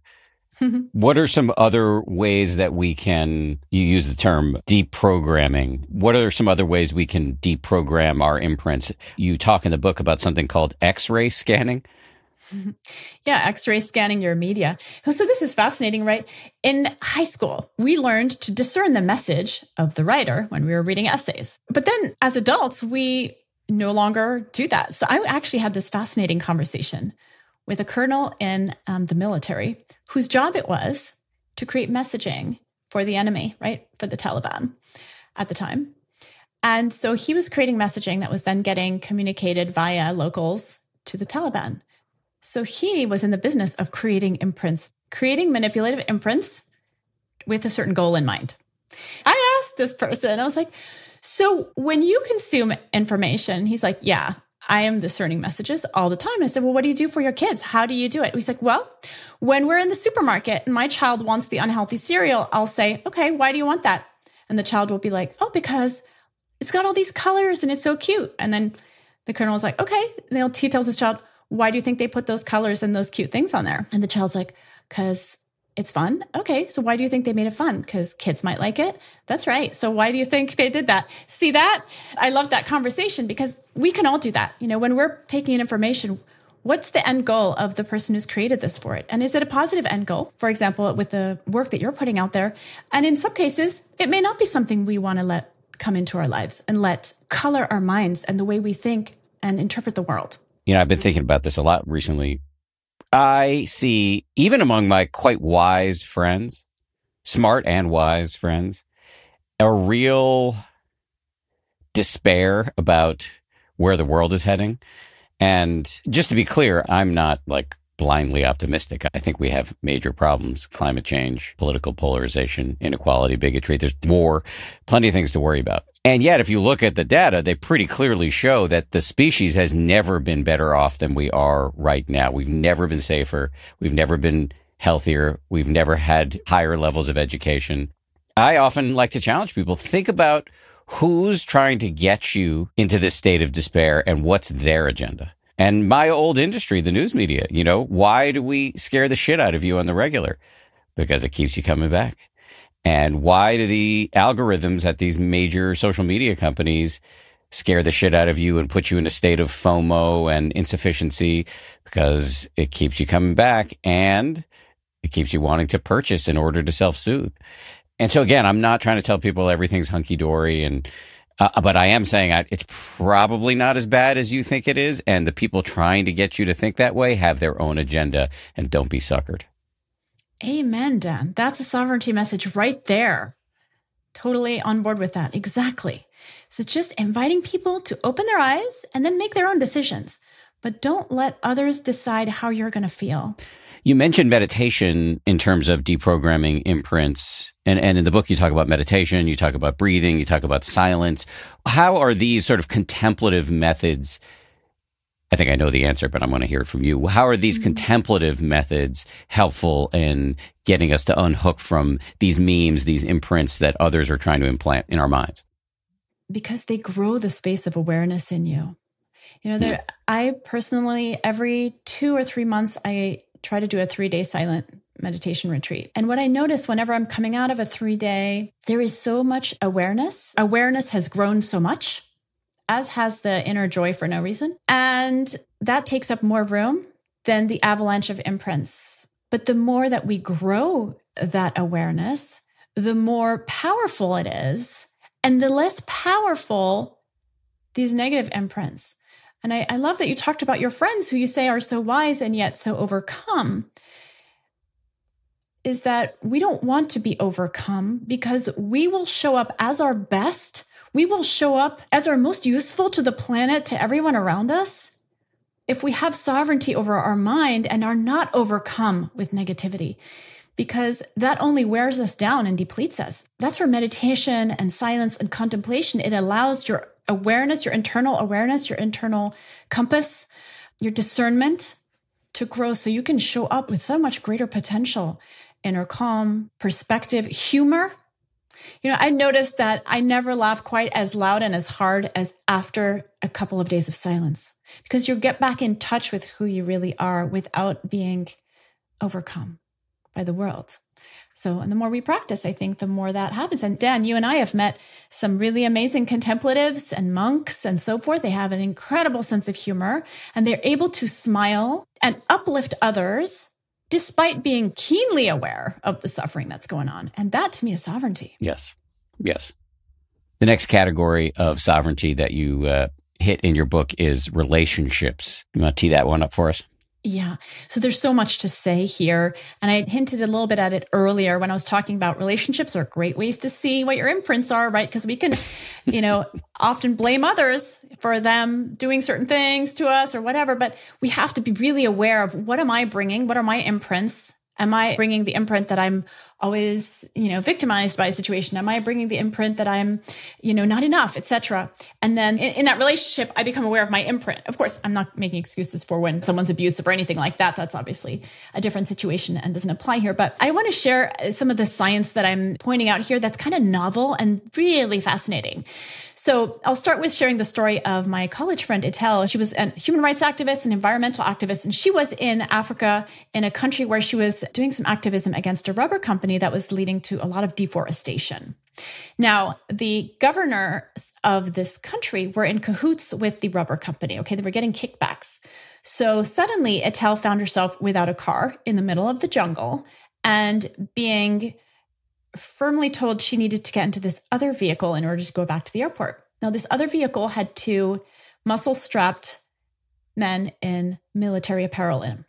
What are some other ways that we can, you use the term deprogramming. What are some other ways we can deprogram our imprints? You talk in the book about something called X-ray scanning. Yeah, X-ray scanning your media. So this is fascinating, right? In high school, we learned to discern the message of the writer when we were reading essays. But then as adults, we no longer do that. So I actually had this fascinating conversation with a colonel in um, the military whose job it was to create messaging for the enemy, right? For the Taliban at the time. And so he was creating messaging that was then getting communicated via locals to the Taliban. So he was in the business of creating imprints, creating manipulative imprints with a certain goal in mind. I asked this person, I was like, so when you consume information, he's like, yeah, I am discerning messages all the time. And I said, well, what do you do for your kids? How do you do it? He's like, well, when we're in the supermarket and my child wants the unhealthy cereal, I'll say, okay, why do you want that? And the child will be like, oh, because it's got all these colors and it's so cute. And then the colonel was like, okay. And he tells his child, why do you think they put those colors and those cute things on there? And the child's like, because it's fun. Okay. So why do you think they made it fun? Because kids might like it. That's right. So why do you think they did that? See that? I love that conversation because we can all do that. You know, when we're taking in information, what's the end goal of the person who's created this for it? And is it a positive end goal? For example, with the work that you're putting out there. And in some cases, it may not be something we want to let come into our lives and let color our minds and the way we think and interpret the world. You know, I've been thinking about this a lot recently. I see, even among my quite wise friends, smart and wise friends, a real despair about where the world is heading. And just to be clear, I'm not like blindly optimistic. I think we have major problems: climate change, political polarization, inequality, bigotry. There's war, plenty of things to worry about. And yet, if you look at the data, they pretty clearly show that the species has never been better off than we are right now. We've never been safer. We've never been healthier. We've never had higher levels of education. I often like to challenge people. Think about who's trying to get you into this state of despair and what's their agenda. And my old industry, the news media, you know, why do we scare the shit out of you on the regular? Because it keeps you coming back. And why do the algorithms at these major social media companies scare the shit out of you and put you in a state of FOMO and insufficiency? Because it keeps you coming back and it keeps you wanting to purchase in order to self-soothe. And so again, I'm not trying to tell people everything's hunky-dory, and uh, but I am saying I, it's probably not as bad as you think it is. And the people trying to get you to think that way have their own agenda, and don't be suckered. Amen, Dan. That's a sovereignty message right there. Totally on board with that. Exactly. So just inviting people to open their eyes and then make their own decisions. But don't let others decide how you're going to feel. You mentioned meditation in terms of deprogramming imprints. And, and in the book, you talk about meditation, you talk about breathing, you talk about silence. How are these sort of contemplative methods? I think I know the answer, but I'm going to hear it from you. How are these mm-hmm. contemplative methods helpful in getting us to unhook from these memes, these imprints that others are trying to implant in our minds? Because they grow the space of awareness in you. You know, there, I personally, every two or three months, I try to do a three-day silent meditation retreat. And what I notice whenever I'm coming out of a three-day, there is so much awareness. Awareness has grown so much, as has the inner joy for no reason. And that takes up more room than the avalanche of imprints. But the more that we grow that awareness, the more powerful it is, and the less powerful these negative imprints. And I, I love that you talked about your friends who you say are so wise and yet so overcome, is that we don't want to be overcome because we will show up as our best. We will show up as our most useful to the planet, to everyone around us, if we have sovereignty over our mind and are not overcome with negativity, because that only wears us down and depletes us. That's where meditation and silence and contemplation, it allows your awareness, your internal awareness, your internal compass, your discernment to grow so you can show up with so much greater potential, inner calm, perspective, humor. You know, I noticed that I never laugh quite as loud and as hard as after a couple of days of silence, because you get back in touch with who you really are without being overcome by the world. So, and the more we practice, I think the more that happens. And Dan, you and I have met some really amazing contemplatives and monks and so forth. They have an incredible sense of humor and they're able to smile and uplift others despite being keenly aware of the suffering that's going on. And that to me is sovereignty. Yes. Yes. The next category of sovereignty that you uh, hit in your book is relationships. You want to tee that one up for us? Yeah. So there's so much to say here. And I hinted a little bit at it earlier when I was talking about relationships are great ways to see what your imprints are, right? Because we can, you know, often blame others for them doing certain things to us or whatever, but we have to be really aware of what am I bringing? What are my imprints? Am I bringing the imprint that I'm always, you know, victimized by a situation? Am I bringing the imprint that I'm, you know, not enough, et cetera? And then in, in that relationship, I become aware of my imprint. Of course, I'm not making excuses for when someone's abusive or anything like that. That's obviously a different situation and doesn't apply here. But I want to share some of the science that I'm pointing out here that's kind of novel and really fascinating. So I'll start with sharing the story of my college friend, Etel. She was a human rights activist and environmental activist, and she was in Africa in a country where she was doing some activism against a rubber company that was leading to a lot of deforestation. Now, the governors of this country were in cahoots with the rubber company. Okay, they were getting kickbacks. So suddenly, Etel found herself without a car in the middle of the jungle and being firmly told she needed to get into this other vehicle in order to go back to the airport. Now, this other vehicle had two muscle-strapped men in military apparel in.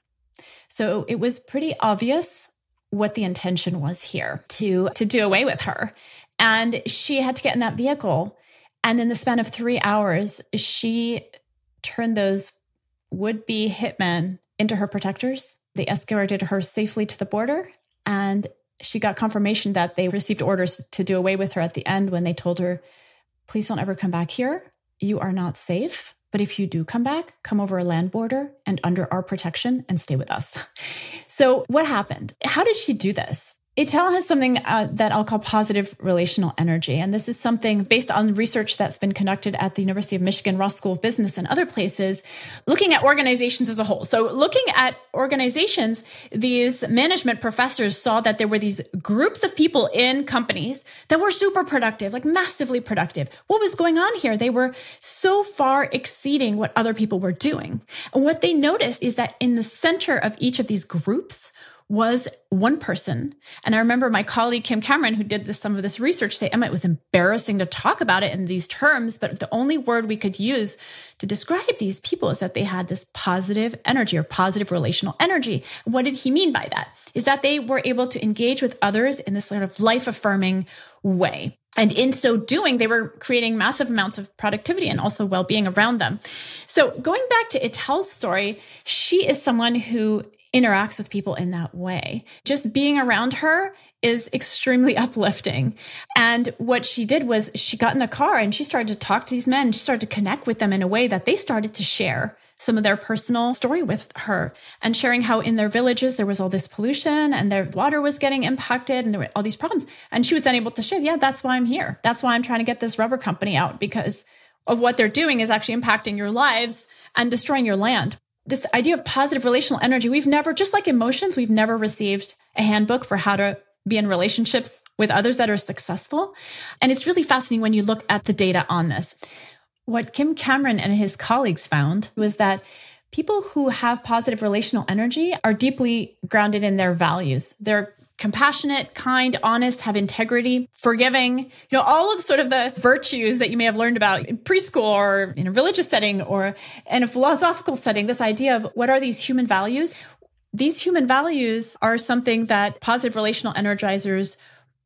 So it was pretty obvious what the intention was here, to, to do away with her. And she had to get in that vehicle. And in the span of three hours, she turned those would-be hitmen into her protectors. They escorted her safely to the border, and she got confirmation that they received orders to do away with her at the end when they told her, please don't ever come back here. You are not safe. But if you do come back, come over a land border and under our protection and stay with us. So what happened? How did she do this? Etel has something uh, that I'll call positive relational energy. And this is something based on research that's been conducted at the University of Michigan Ross School of Business and other places, looking at organizations as a whole. So looking at organizations, these management professors saw that there were these groups of people in companies that were super productive, like massively productive. What was going on here? They were so far exceeding what other people were doing. And what they noticed is that in the center of each of these groups was one person. And I remember my colleague, Kim Cameron, who did this, some of this research, say, Emma, it was embarrassing to talk about it in these terms, but the only word we could use to describe these people is that they had this positive energy or positive relational energy. What did he mean by that? Is that they were able to engage with others in this sort of life-affirming way. And in so doing, they were creating massive amounts of productivity and also well-being around them. So going back to Etel's story, she is someone who interacts with people in that way. Just being around her is extremely uplifting. And what she did was she got in the car and she started to talk to these men. She started to connect with them in a way that they started to share some of their personal story with her and sharing how in their villages there was all this pollution and their water was getting impacted and there were all these problems. And she was then able to share, yeah, that's why I'm here. That's why I'm trying to get this rubber company out, because of what they're doing is actually impacting your lives and destroying your land. This idea of positive relational energy, we've never, just like emotions, we've never received a handbook for how to be in relationships with others that are successful. And it's really fascinating when you look at the data on this. What Kim Cameron and his colleagues found was that people who have positive relational energy are deeply grounded in their values. They're compassionate, kind, honest, have integrity, forgiving, you know, all of sort of the virtues that you may have learned about in preschool or in a religious setting or in a philosophical setting, this idea of what are these human values? These human values are something that positive relational energizers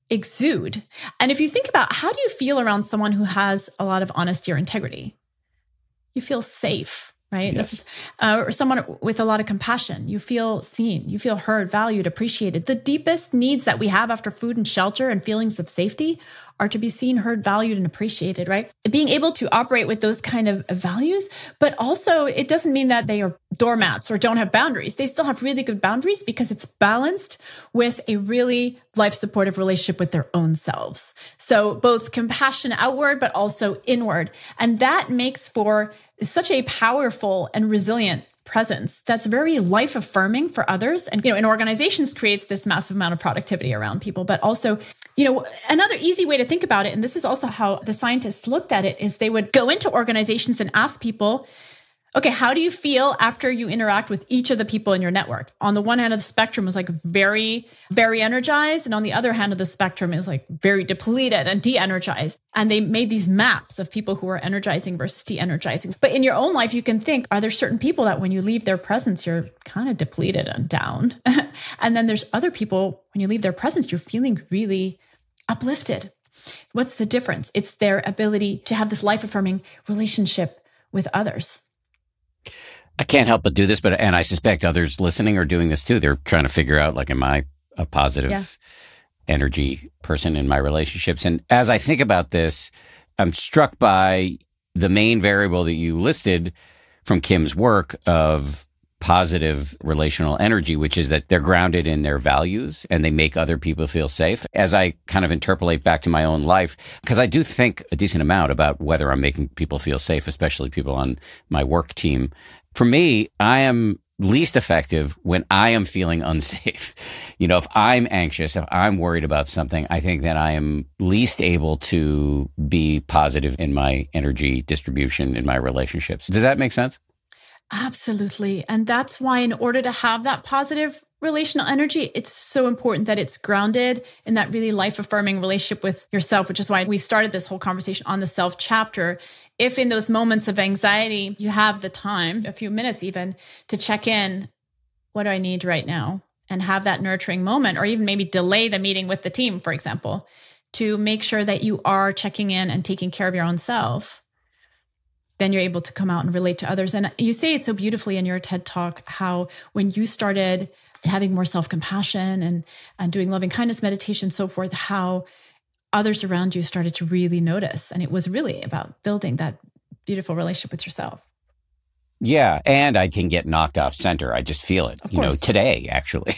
exude. And if you think about how do you feel around someone who has a lot of honesty or integrity? You feel safe. Right? Yes. This is, uh, or someone with a lot of compassion. You feel seen, you feel heard, valued, appreciated. The deepest needs that we have after food and shelter and feelings of safety are to be seen, heard, valued, and appreciated, right? Being able to operate with those kind of values, but also it doesn't mean that they are doormats or don't have boundaries. They still have really good boundaries because it's balanced with a really life-supportive relationship with their own selves. So both compassion outward, but also inward. And that makes for such a powerful and resilient presence that's very life-affirming for others. And, you know, in organizations creates this massive amount of productivity around people. But also, you know, another easy way to think about it, and this is also how the scientists looked at it, is they would go into organizations and ask people, Okay, how do you feel after you interact with each of the people in your network? On the one hand of the spectrum is like very, very energized. And on the other hand of the spectrum is like very depleted and de-energized. And they made these maps of people who are energizing versus de-energizing. But in your own life, you can think, are there certain people that when you leave their presence, you're kind of depleted and down? And then there's other people, when you leave their presence, you're feeling really uplifted. What's the difference? It's their ability to have this life-affirming relationship with others. I can't help but do this, but and I suspect others listening are doing this too. They're trying to figure out, like, am I a positive yeah. energy person in my relationships? And as I think about this, I'm struck by the main variable that you listed from Kim's work of positive relational energy, which is that they're grounded in their values and they make other people feel safe. As I kind of interpolate back to my own life, because I do think a decent amount about whether I'm making people feel safe, especially people on my work team. For me, I am least effective when I am feeling unsafe. You know, if I'm anxious, if I'm worried about something, I think that I am least able to be positive in my energy distribution in my relationships. Does that make sense? Absolutely. And that's why in order to have that positive relational energy, it's so important that it's grounded in that really life-affirming relationship with yourself, which is why we started this whole conversation on the self chapter. If in those moments of anxiety, you have the time, a few minutes even, to check in, what do I need right now? And have that nurturing moment, or even maybe delay the meeting with the team, for example, to make sure that you are checking in and taking care of your own self. Then you're able to come out and relate to others. And you say it so beautifully in your TED Talk, how when you started having more self-compassion and, and doing loving kindness meditation, so forth, how others around you started to really notice. And it was really about building that beautiful relationship with yourself. Yeah. And I can get knocked off center. I just feel it, of you course. know, today, actually.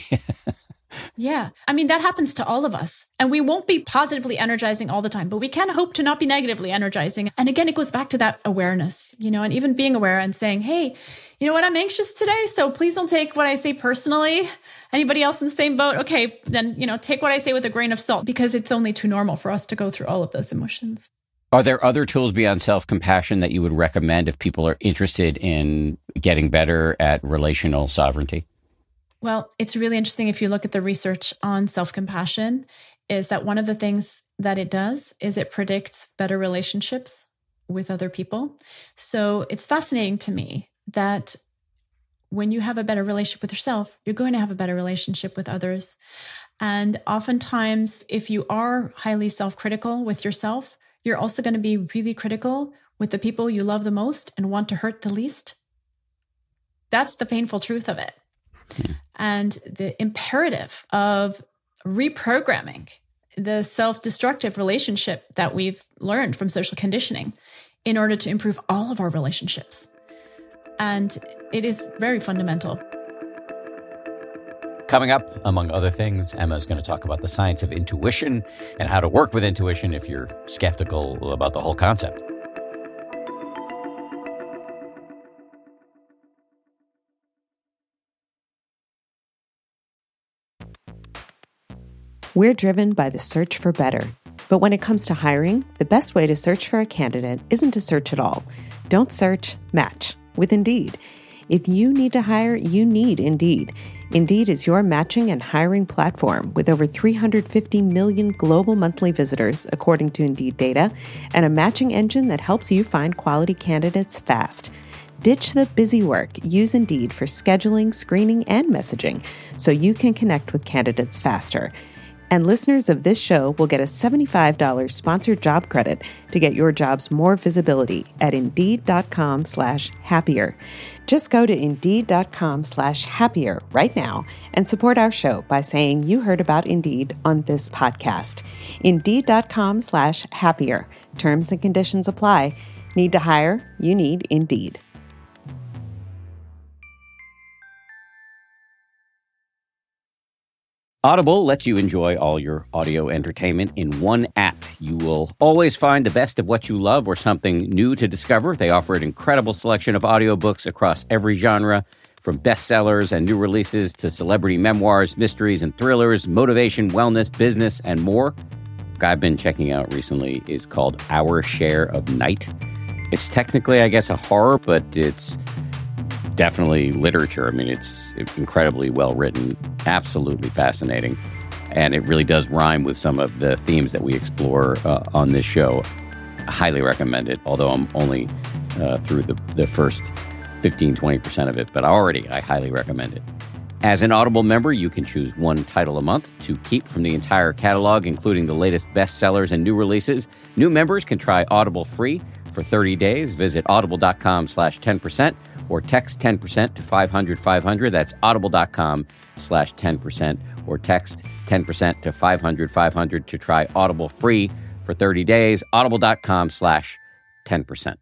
Yeah. I mean, that happens to all of us. And we won't be positively energizing all the time, but we can hope to not be negatively energizing. And again, it goes back to that awareness, you know, and even being aware and saying, hey, you know what, I'm anxious today, so please don't take what I say personally. Anybody else in the same boat? Okay, then, you know, take what I say with a grain of salt, because it's only too normal for us to go through all of those emotions. Are there other tools beyond self-compassion that you would recommend if people are interested in getting better at relational sovereignty? Well, it's really interesting if you look at the research on self-compassion, is that one of the things that it does is it predicts better relationships with other people. So it's fascinating to me that when you have a better relationship with yourself, you're going to have a better relationship with others. And oftentimes, if you are highly self-critical with yourself, you're also going to be really critical with the people you love the most and want to hurt the least. That's the painful truth of it. Hmm. And the imperative of reprogramming the self-destructive relationship that we've learned from social conditioning in order to improve all of our relationships. And it is very fundamental. Coming up, among other things, Emma is going to talk about the science of intuition and how to work with intuition if you're skeptical about the whole concept. We're driven by the search for better. But when it comes to hiring, the best way to search for a candidate isn't to search at all. Don't search, match with Indeed. If you need to hire, you need Indeed. Indeed is your matching and hiring platform with over three hundred fifty million global monthly visitors, according to Indeed data, and a matching engine that helps you find quality candidates fast. Ditch the busy work. Use Indeed for scheduling, screening, and messaging so you can connect with candidates faster. And listeners of this show will get a seventy-five dollars sponsored job credit to get your jobs more visibility at Indeed.com slash happier. Just go to Indeed.com slash happier right now and support our show by saying you heard about Indeed on this podcast. Indeed.com slash happier. Terms and conditions apply. Need to hire? You need Indeed. Audible lets you enjoy all your audio entertainment in one app. You will always find the best of what you love or something new to discover. They offer an incredible selection of audiobooks across every genre, from bestsellers and new releases to celebrity memoirs, mysteries and thrillers, motivation, wellness, business, and more. What I've been checking out recently is called Our Share of Night. It's technically, I guess, a horror, but it's definitely literature. I mean, it's incredibly well written, absolutely fascinating. And it really does rhyme with some of the themes that we explore uh, on this show. I highly recommend it, although I'm only uh, through the, the first fifteen, twenty percent of it. But already, I highly recommend it. As an Audible member, you can choose one title a month to keep from the entire catalog, including the latest bestsellers and new releases. New members can try Audible free for thirty days. Visit audible.com slash 10% or text ten percent to five hundred five hundred. That's audible.com slash 10% or text ten percent to five hundred five hundred to try Audible free for thirty days. Audible.com slash 10%.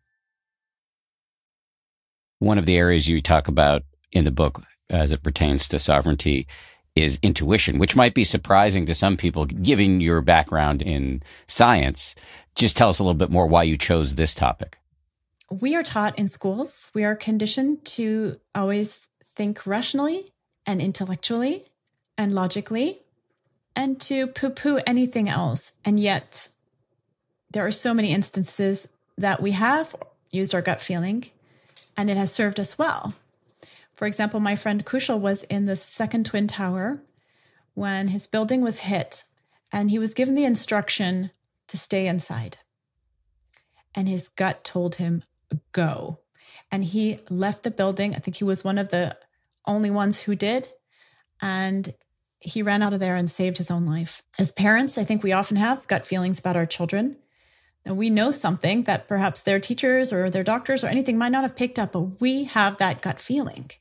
One of the areas you talk about in the book as it pertains to sovereignty is intuition, which might be surprising to some people, given your background in science. Just tell us a little bit more why you chose this topic. We are taught in schools, we are conditioned to always think rationally and intellectually and logically and to poo-poo anything else. And yet there are so many instances that we have used our gut feeling and it has served us well. For example, my friend Kushal was in the second Twin Tower when his building was hit, and he was given the instruction to stay inside. And his gut told him, go. And he left the building. I think he was one of the only ones who did. And he ran out of there and saved his own life. As parents, I think we often have gut feelings about our children. And we know something that perhaps their teachers or their doctors or anything might not have picked up, but we have that gut feeling.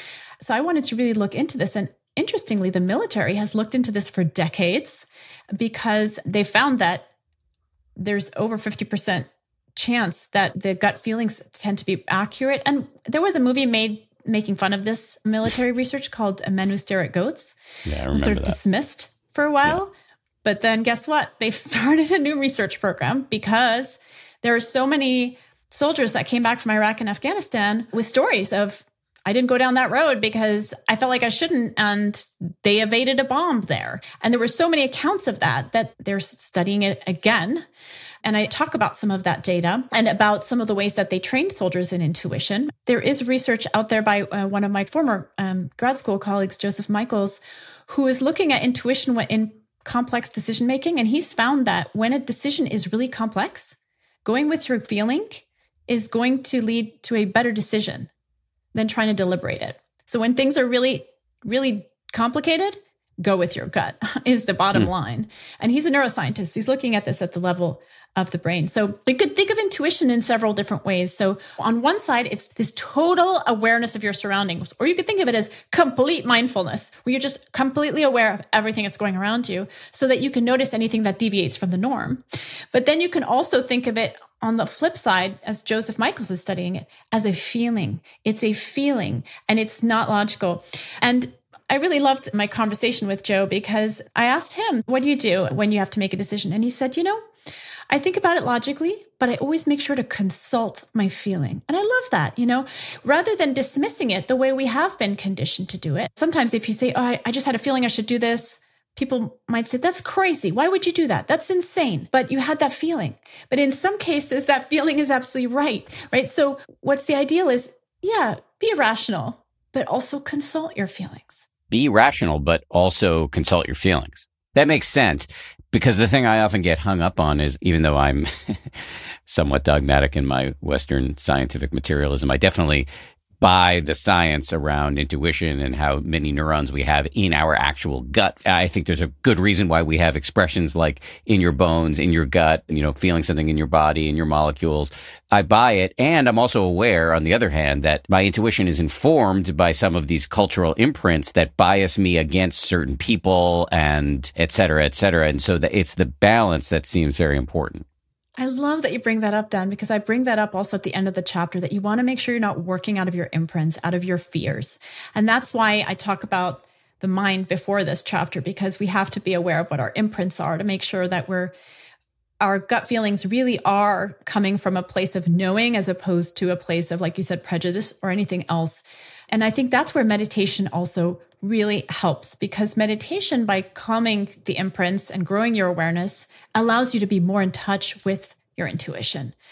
So I wanted to really look into this. And interestingly, the military has looked into this for decades because they found that there's over fifty percent chance that the gut feelings tend to be accurate. And there was a movie made making fun of this military research called Men Who Stare at Goats. Yeah, I it remember was sort of that. dismissed for a while. Yeah. But then guess what? They've started a new research program because there are so many soldiers that came back from Iraq and Afghanistan with stories of, I didn't go down that road because I felt like I shouldn't, and they evaded a bomb there. And there were so many accounts of that that they're studying it again. And I talk about some of that data and about some of the ways that they train soldiers in intuition. There is research out there by uh, one of my former um, grad school colleagues, Joseph Michaels, who is looking at intuition in complex decision-making. And he's found that when a decision is really complex, going with your feeling is going to lead to a better decision than trying to deliberate it. So when things are really, really complicated, go with your gut is the bottom hmm. line. And he's a neuroscientist. He's looking at this at the level of the brain. So you could think of intuition in several different ways. So on one side, it's this total awareness of your surroundings, or you could think of it as complete mindfulness, where you're just completely aware of everything that's going around you so that you can notice anything that deviates from the norm. But then you can also think of it on the flip side, as Joseph Michaels is studying it, as a feeling. It's a feeling and it's not logical. And I really loved my conversation with Joe because I asked him, what do you do when you have to make a decision? And he said, you know, I think about it logically, but I always make sure to consult my feeling. And I love that, you know, rather than dismissing it the way we have been conditioned to do it. Sometimes if you say, oh, I, I just had a feeling I should do this, people might say, that's crazy. Why would you do that? That's insane. But you had that feeling. But in some cases, that feeling is absolutely right, right? So what's the ideal is, yeah, be rational, but also consult your feelings. Be rational, but also consult your feelings. That makes sense. Because the thing I often get hung up on is, even though I'm somewhat dogmatic in my Western scientific materialism, I definitely buy the science around intuition and how many neurons we have in our actual gut. I think there's a good reason why we have expressions like in your bones, in your gut, you know, feeling something in your body, in your molecules. I buy it. And I'm also aware, on the other hand, that my intuition is informed by some of these cultural imprints that bias me against certain people and et cetera, et cetera. And so that it's the balance that seems very important. I love that you bring that up, Dan, because I bring that up also at the end of the chapter, that you want to make sure you're not working out of your imprints, out of your fears. And that's why I talk about the mind before this chapter, because we have to be aware of what our imprints are to make sure that we're, our gut feelings really are coming from a place of knowing as opposed to a place of, like you said, prejudice or anything else. And I think that's where meditation also really helps, because meditation, by calming the imprints and growing your awareness, allows you to be more in touch with your intuition.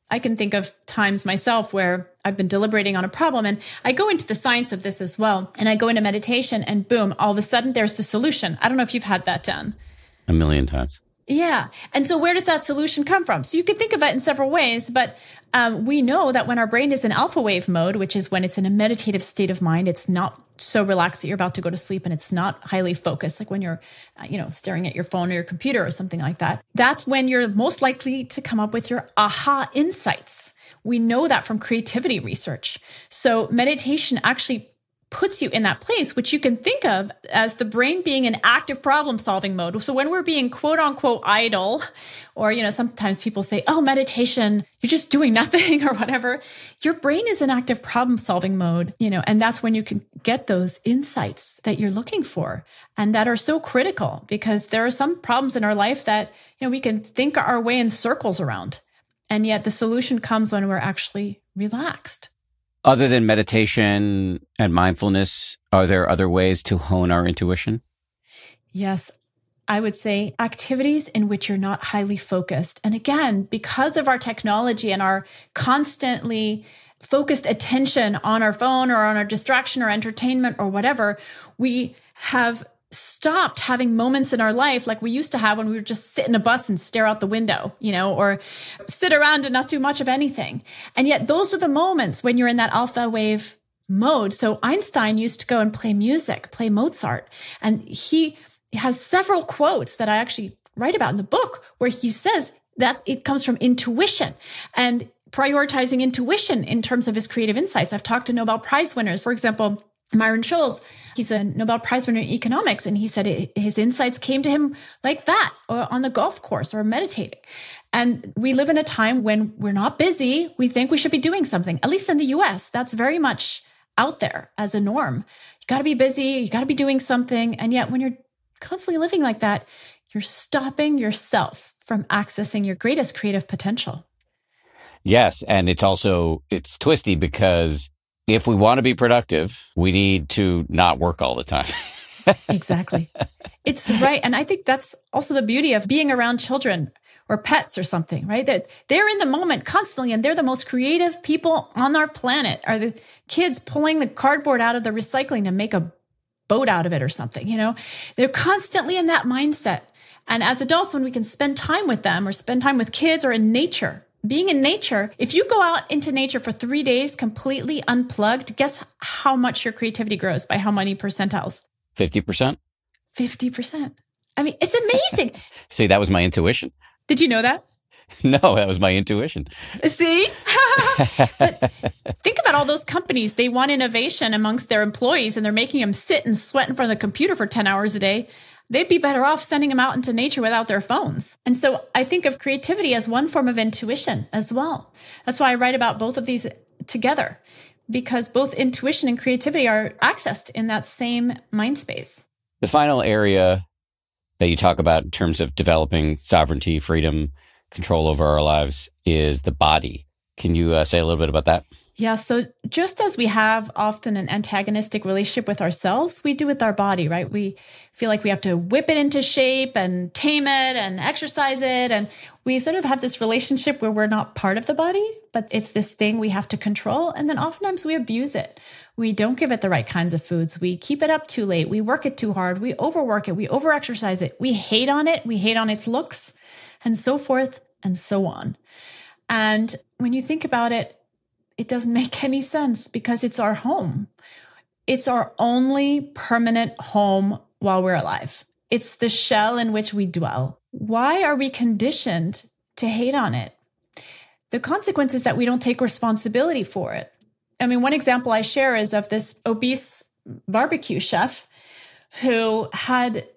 I can think of times myself where I've been deliberating on a problem, and I go into the science of this as well. And I go into meditation and boom, all of a sudden there's the solution. I don't know if you've had that done. A million times. Yeah. And so where does that solution come from? So you could think of it in several ways, but um, we know that when our brain is in alpha wave mode, which is when it's in a meditative state of mind, it's not so relaxed that you're about to go to sleep and it's not highly focused, like when you're, uh, you know, staring at your phone or your computer or something like that. That's when you're most likely to come up with your aha insights. We know that from creativity research. So meditation actually puts you in that place, which you can think of as the brain being in active problem solving mode. So when we're being quote unquote idle, or, you know, sometimes people say, oh, meditation, you're just doing nothing or whatever. Your brain is in active problem solving mode, you know, and that's when you can get those insights that you're looking for and that are so critical, because there are some problems in our life that, you know, we can think our way in circles around. And yet the solution comes when we're actually relaxed. Other than meditation and mindfulness, are there other ways to hone our intuition? Yes, I would say activities in which you're not highly focused. And again, because of our technology and our constantly focused attention on our phone or on our distraction or entertainment or whatever, we have stopped having moments in our life like we used to have when we would just sit in a bus and stare out the window, you know, or sit around and not do much of anything. And yet those are the moments when you're in that alpha wave mode. So Einstein used to go and play music, play Mozart. And he has several quotes that I actually write about in the book where he says that it comes from intuition and prioritizing intuition in terms of his creative insights. I've talked to Nobel Prize winners, for example, Myron Scholes. He's a Nobel Prize winner in economics. And he said it, his insights came to him like that, or on the golf course or meditating. And we live in a time when we're not busy. We think we should be doing something, at least in the U S. That's very much out there as a norm. You got to be busy. You got to be doing something. And yet when you're constantly living like that, you're stopping yourself from accessing your greatest creative potential. Yes. And it's also, it's twisty because if we want to be productive, we need to not work all the time. Exactly. It's right. And I think that's also the beauty of being around children or pets or something, right? That they're in the moment constantly, and they're the most creative people on our planet. Are the kids pulling the cardboard out of the recycling to make a boat out of it or something, you know? They're constantly in that mindset. And as adults, when we can spend time with them or spend time with kids or in nature, being in nature, if you go out into nature for three days completely unplugged, guess how much your creativity grows by how many percentiles? fifty percent? fifty percent. I mean, it's amazing. See, that was my intuition. Did you know that? No, that was my intuition. See? But think about all those companies. They want innovation amongst their employees, and they're making them sit and sweat in front of the computer for ten hours a day. They'd be better off sending them out into nature without their phones. And so I think of creativity as one form of intuition as well. That's why I write about both of these together, because both intuition and creativity are accessed in that same mind space. The final area that you talk about in terms of developing sovereignty, freedom, control over our lives is the body. Can you uh, say a little bit about that? Yeah. So just as we have often an antagonistic relationship with ourselves, we do with our body, right? We feel like we have to whip it into shape and tame it and exercise it. And we sort of have this relationship where we're not part of the body, but it's this thing we have to control. And then oftentimes we abuse it. We don't give it the right kinds of foods. We keep it up too late. We work it too hard. We overwork it. We overexercise it. We hate on it. We hate on its looks, and so forth and so on. And when you think about it, it doesn't make any sense, because it's our home. It's our only permanent home while we're alive. It's the shell in which we dwell. Why are we conditioned to hate on it? The consequence is that we don't take responsibility for it. I mean, one example I share is of this obese barbecue chef who had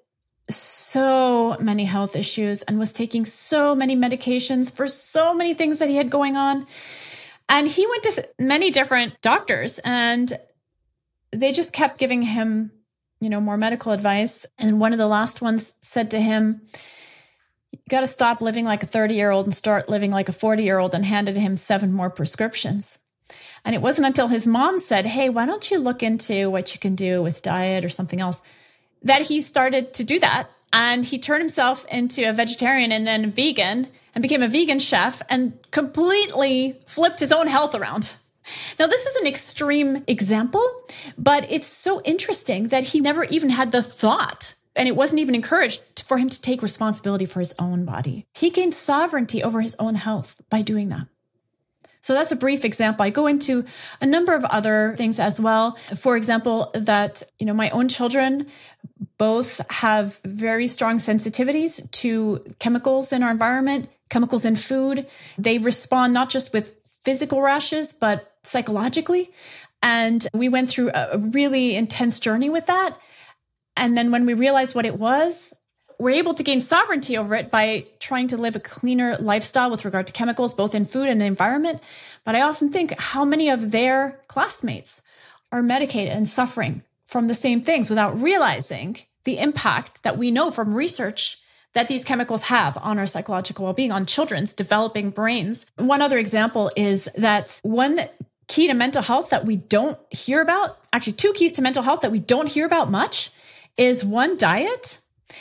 so many health issues and was taking so many medications for so many things that he had going on. And he went to many different doctors, and they just kept giving him, you know, more medical advice. And one of the last ones said to him, you got to stop living like a thirty year old and start living like a forty year old, and handed him seven more prescriptions. And it wasn't until his mom said, hey, why don't you look into what you can do with diet or something else, that he started to do that. And he turned himself into a vegetarian and then vegan and became a vegan chef and completely flipped his own health around. Now, this is an extreme example, but it's so interesting that he never even had the thought, and it wasn't even encouraged for him to take responsibility for his own body. He gained sovereignty over his own health by doing that. So that's a brief example. I go into a number of other things as well. For example, that, you know, my own children both have very strong sensitivities to chemicals in our environment, chemicals in food. They respond not just with physical rashes, but psychologically. And we went through a really intense journey with that. And then when we realized what it was, we're able to gain sovereignty over it by trying to live a cleaner lifestyle with regard to chemicals, both in food and the environment. But I often think how many of their classmates are medicated and suffering from the same things without realizing the impact that we know from research that these chemicals have on our psychological well-being, on children's developing brains. One other example is that one key to mental health that we don't hear about, actually two keys to mental health that we don't hear about much, is one, diet.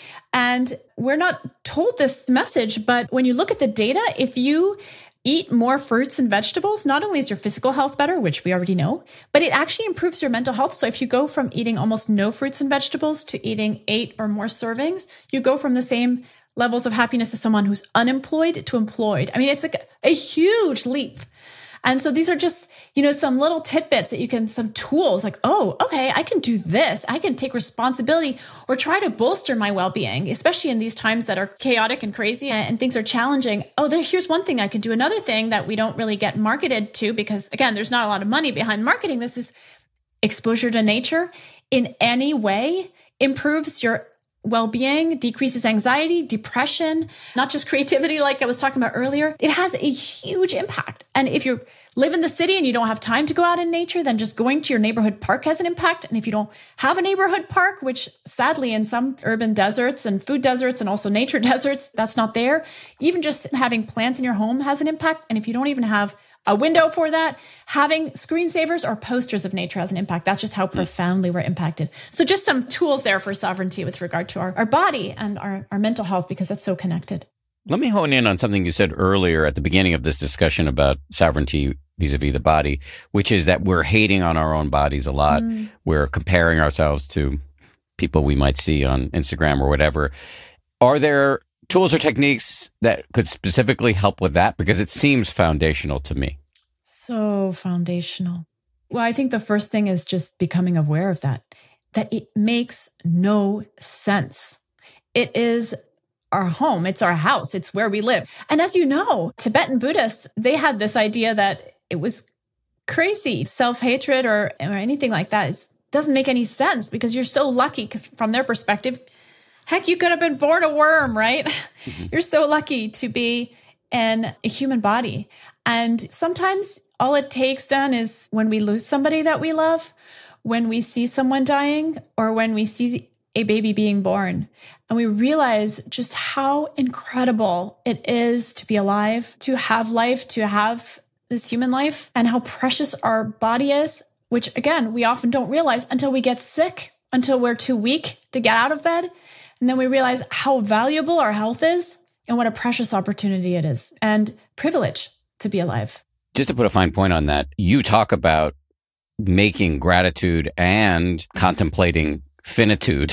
And we're not told this message, but when you look at the data, if you eat more fruits and vegetables, not only is your physical health better, which we already know, but it actually improves your mental health. So if you go from eating almost no fruits and vegetables to eating eight or more servings, you go from the same levels of happiness as someone who's unemployed to employed. I mean, it's like a huge leap. And so these are just, you know, some little tidbits that you can, some tools like, oh, okay, I can do this. I can take responsibility or try to bolster my well-being, especially in these times that are chaotic and crazy and things are challenging. Oh, there, here's one thing I can do. Another thing that we don't really get marketed to, because again, there's not a lot of money behind marketing this, is exposure to nature in any way improves your well-being, decreases anxiety, depression, not just creativity like I was talking about earlier. It has a huge impact. And if you live in the city and you don't have time to go out in nature, then just going to your neighborhood park has an impact. And if you don't have a neighborhood park, which sadly in some urban deserts and food deserts and also nature deserts, that's not there, even just having plants in your home has an impact. And if you don't even have a window for that, having screensavers or posters of nature has an impact. That's just how profoundly we're impacted. So just some tools there for sovereignty with regard to our, our body and our, our mental health, because that's so connected. Let me hone in on something you said earlier at the beginning of this discussion about sovereignty vis-a-vis the body, which is that we're hating on our own bodies a lot. Mm. We're comparing ourselves to people we might see on Instagram or whatever. Are there tools or techniques that could specifically help with that? Because it seems foundational to me. So foundational. Well, I think the first thing is just becoming aware of that, that it makes no sense. It is our home. It's our house. It's where we live. And as you know, Tibetan Buddhists, they had this idea that it was crazy. Self-hatred or, or anything like that, it doesn't make any sense because you're so lucky, because from their perspective, heck, you could have been born a worm, right? Mm-hmm. You're so lucky to be in a human body. And sometimes all it takes, Dan, is when we lose somebody that we love, when we see someone dying, or when we see a baby being born, and we realize just how incredible it is to be alive, to have life, to have this human life, and how precious our body is, which again, we often don't realize until we get sick, until we're too weak to get out of bed. And then we realize how valuable our health is and what a precious opportunity it is and privilege to be alive. Just to put a fine point on that, you talk about making gratitude and contemplating finitude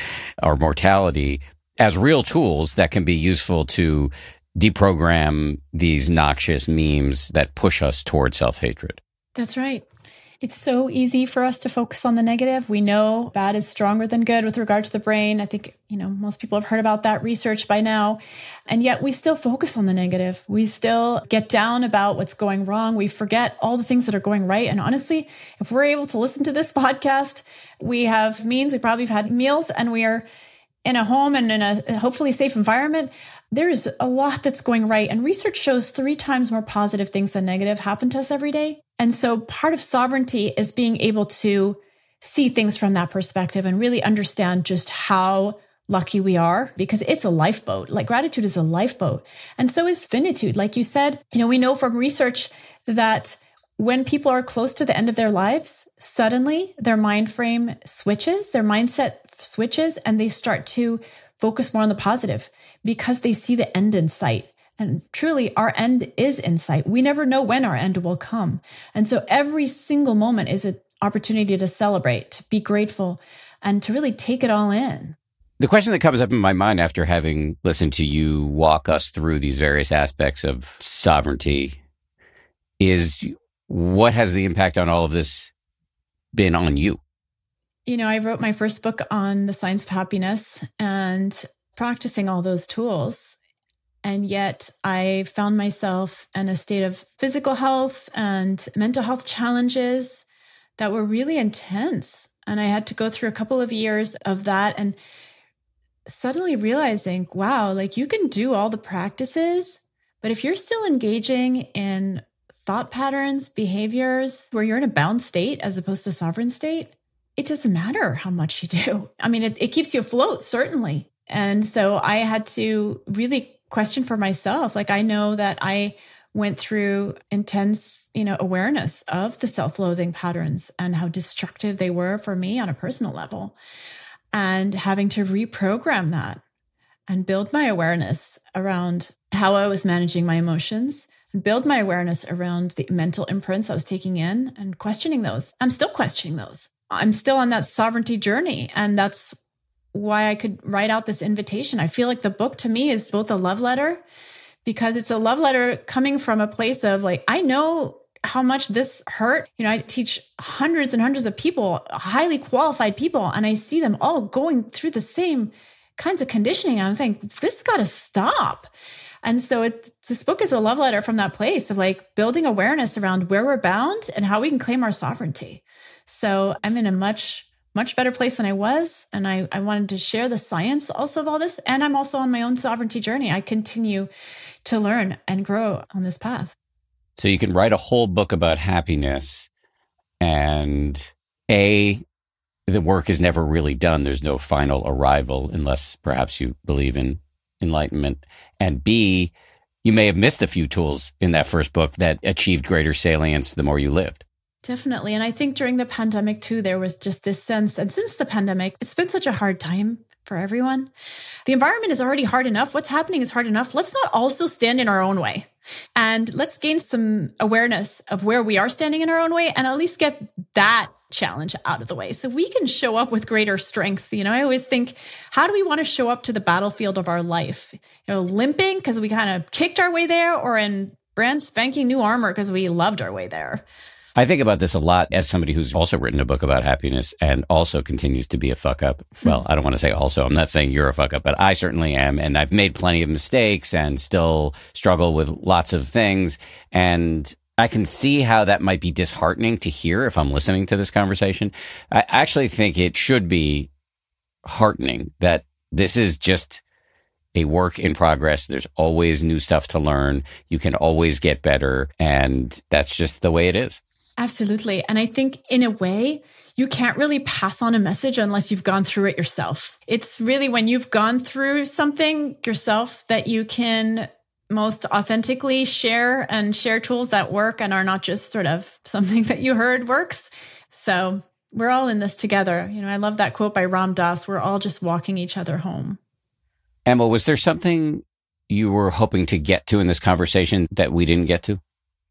or mortality as real tools that can be useful to deprogram these noxious memes that push us toward self-hatred. That's right. It's so easy for us to focus on the negative. We know bad is stronger than good with regard to the brain. I think, you know, most people have heard about that research by now. And yet we still focus on the negative. We still get down about what's going wrong. We forget all the things that are going right. And honestly, if we're able to listen to this podcast, we have means, we probably have had meals, and we are in a home and in a hopefully safe environment. There's a lot that's going right. And research shows three times more positive things than negative happen to us every day. And so part of sovereignty is being able to see things from that perspective and really understand just how lucky we are, because it's a lifeboat. Like gratitude is a lifeboat. And so is finitude. Like you said, you know, we know from research that when people are close to the end of their lives, suddenly their mind frame switches, their mindset switches, and they start to focus more on the positive because they see the end in sight. And truly, our end is in sight. We never know when our end will come. And so every single moment is an opportunity to celebrate, to be grateful, and to really take it all in. The question that comes up in my mind after having listened to you walk us through these various aspects of sovereignty is, what has the impact on all of this been on you? You know, I wrote my first book on the science of happiness and practicing all those tools. And yet I found myself in a state of physical health and mental health challenges that were really intense. And I had to go through a couple of years of that and suddenly realizing, wow, like you can do all the practices, but if you're still engaging in thought patterns, behaviors where you're in a bound state as opposed to sovereign state, it doesn't matter how much you do. I mean, it, it keeps you afloat, certainly. And so I had to really question for myself. Like, I know that I went through intense, you know, awareness of the self-loathing patterns and how destructive they were for me on a personal level, and having to reprogram that and build my awareness around how I was managing my emotions and build my awareness around the mental imprints I was taking in and questioning those. I'm still questioning those. I'm still on that sovereignty journey. And that's why I could write out this invitation. I feel like the book to me is both a love letter, because it's a love letter coming from a place of like, I know how much this hurt. You know, I teach hundreds and hundreds of people, highly qualified people, and I see them all going through the same kinds of conditioning. I'm saying, this got to stop. And so it, this book is a love letter from that place of like building awareness around where we're bound and how we can claim our sovereignty. So I'm in a much, much better place than I was. And I, I wanted to share the science also of all this. And I'm also on my own sovereignty journey. I continue to learn and grow on this path. So you can write a whole book about happiness, and A, the work is never really done. There's no final arrival unless perhaps you believe in enlightenment. And B, you may have missed a few tools in that first book that achieved greater salience the more you lived. Definitely. And I think during the pandemic too, there was just this sense, and since the pandemic, it's been such a hard time for everyone. The environment is already hard enough. What's happening is hard enough. Let's not also stand in our own way. And let's gain some awareness of where we are standing in our own way and at least get that challenge out of the way so we can show up with greater strength. You know, I always think, how do we want to show up to the battlefield of our life? You know, limping because we kind of kicked our way there, or in brand spanking new armor because we loved our way there? I think about this a lot as somebody who's also written a book about happiness and also continues to be a fuck up. Well, I don't want to say also. I'm not saying you're a fuck up, but I certainly am. And I've made plenty of mistakes and still struggle with lots of things. And I can see how that might be disheartening to hear if I'm listening to this conversation. I actually think it should be heartening that this is just a work in progress. There's always new stuff to learn. You can always get better. And that's just the way it is. Absolutely. And I think in a way, you can't really pass on a message unless you've gone through it yourself. It's really when you've gone through something yourself that you can most authentically share and share tools that work and are not just sort of something that you heard works. So we're all in this together. You know, I love that quote by Ram Dass, we're all just walking each other home. Emma, was there something you were hoping to get to in this conversation that we didn't get to?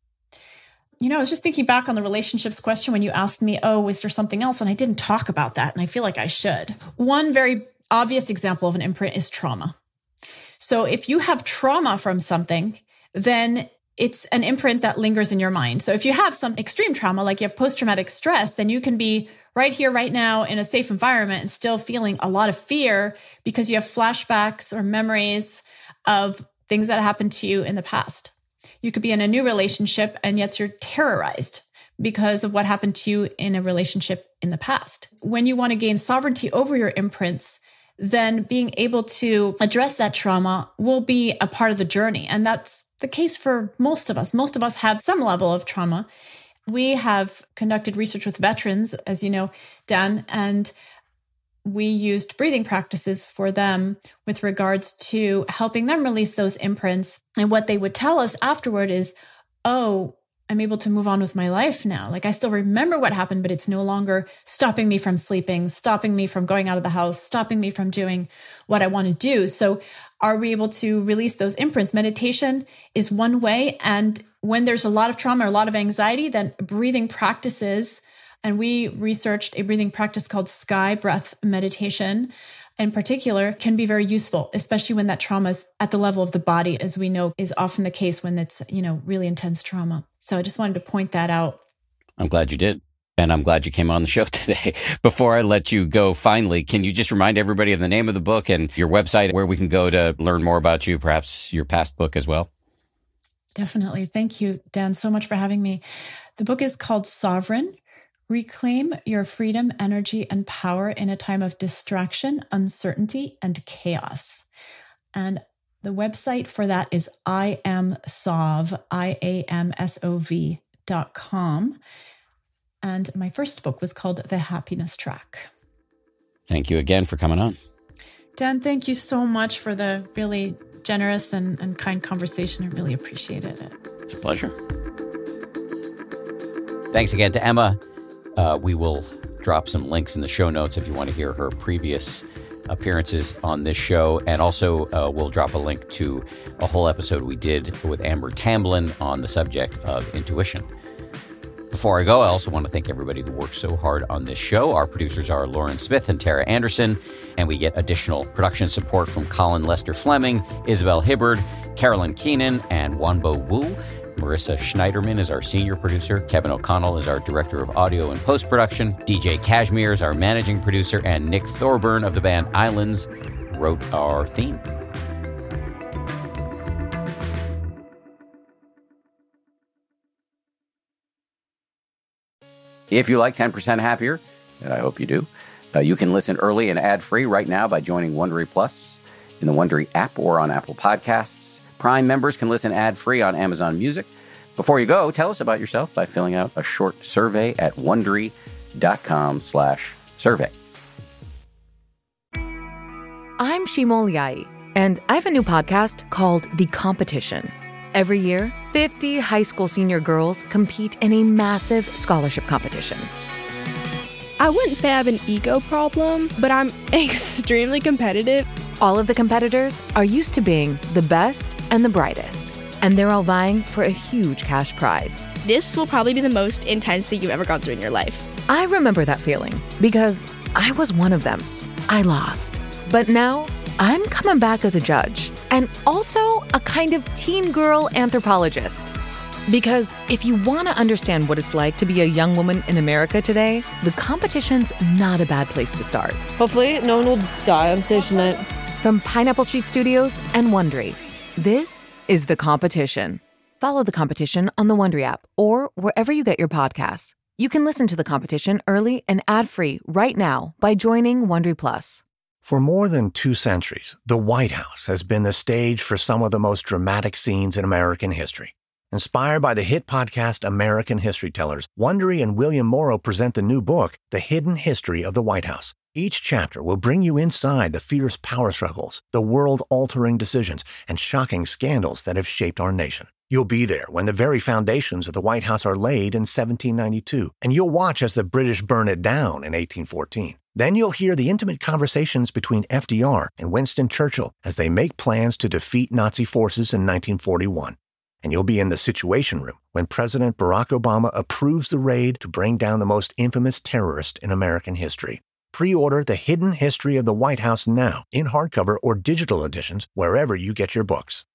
You know, I was just thinking back on the relationships question when you asked me, oh, was there something else? And I didn't talk about that. And I feel like I should. One very obvious example of an imprint is trauma. So if you have trauma from something, then it's an imprint that lingers in your mind. So if you have some extreme trauma, like you have post-traumatic stress, then you can be right here, right now in a safe environment and still feeling a lot of fear because you have flashbacks or memories of things that happened to you in the past. You could be in a new relationship and yet you're terrorized because of what happened to you in a relationship in the past. When you want to gain sovereignty over your imprints, then being able to address that trauma will be a part of the journey. And that's the case for most of us. Most of us have some level of trauma. We have conducted research with veterans, as you know, Dan, and we used breathing practices for them with regards to helping them release those imprints. And what they would tell us afterward is, oh, I'm able to move on with my life now. Like I still remember what happened, but it's no longer stopping me from sleeping, stopping me from going out of the house, stopping me from doing what I want to do. So are we able to release those imprints? Meditation is one way. And when there's a lot of trauma or a lot of anxiety, then breathing practices. And we researched a breathing practice called sky breath meditation in particular can be very useful, especially when that trauma is at the level of the body, as we know is often the case when it's, you know, really intense trauma. So I just wanted to point that out. I'm glad you did. And I'm glad you came on the show today. Before I let you go, finally, can you just remind everybody of the name of the book and your website where we can go to learn more about you, perhaps your past book as well? Definitely. Thank you, Dan, so much for having me. The book is called Sovereign: Reclaim Your Freedom, Energy, and Power in a Time of Distraction, Uncertainty, and Chaos. And the website for that is I am Sov, I A M S O V dot com. And my first book was called The Happiness Track. Thank you again for coming on. Dan, thank you so much for the really generous and, and kind conversation. I really appreciated it. It's a pleasure. Thanks again to Emma. Uh, we will drop some links in the show notes if you want to hear her previous appearances on this show. And also, uh, we'll drop a link to a whole episode we did with Amber Tamblyn on the subject of intuition. Before I go, I also want to thank everybody who worked so hard on this show. Our producers are Lauren Smith and Tara Anderson, and we get additional production support from Colin Lester Fleming, Isabel Hibbard, Carolyn Keenan, and Wanbo Wu. Marissa Schneiderman is our senior producer. Kevin O'Connell is our director of audio and post-production. D J Kashmir is our managing producer, and Nick Thorburn of the band Islands wrote our theme. If you like ten percent Happier, and I hope you do, uh, you can listen early and ad-free right now by joining Wondery Plus in the Wondery app or on Apple Podcasts. Prime members can listen ad-free on Amazon Music. Before you go, tell us about yourself by filling out a short survey at Wondery.com slash survey. I'm Shimol Yai, and I have a new podcast called The Competition. Every year, fifty high school senior girls compete in a massive scholarship competition. I wouldn't say I have an ego problem, but I'm extremely competitive. All of the competitors are used to being the best and the brightest, and they're all vying for a huge cash prize. This will probably be the most intense thing you've ever gone through in your life. I remember that feeling because I was one of them. I lost. But now I'm coming back as a judge and also a kind of teen girl anthropologist. Because if you want to understand what it's like to be a young woman in America today, the competition's not a bad place to start. Hopefully, no one will die on stage tonight. From Pineapple Street Studios and Wondery, this is The Competition. Follow The Competition on the Wondery app or wherever you get your podcasts. You can listen to The Competition early and ad-free right now by joining Wondery Plus. For more than two centuries, the White House has been the stage for some of the most dramatic scenes in American history. Inspired by the hit podcast American History Tellers, Wondery and William Morrow present the new book, The Hidden History of the White House. Each chapter will bring you inside the fierce power struggles, the world-altering decisions, and shocking scandals that have shaped our nation. You'll be there when the very foundations of the White House are laid in seventeen ninety-two, and you'll watch as the British burn it down in eighteen fourteen. Then you'll hear the intimate conversations between F D R and Winston Churchill as they make plans to defeat Nazi forces in nineteen forty-one. And you'll be in the Situation Room when President Barack Obama approves the raid to bring down the most infamous terrorist in American history. Pre-order The Hidden History of the White House now in hardcover or digital editions wherever you get your books.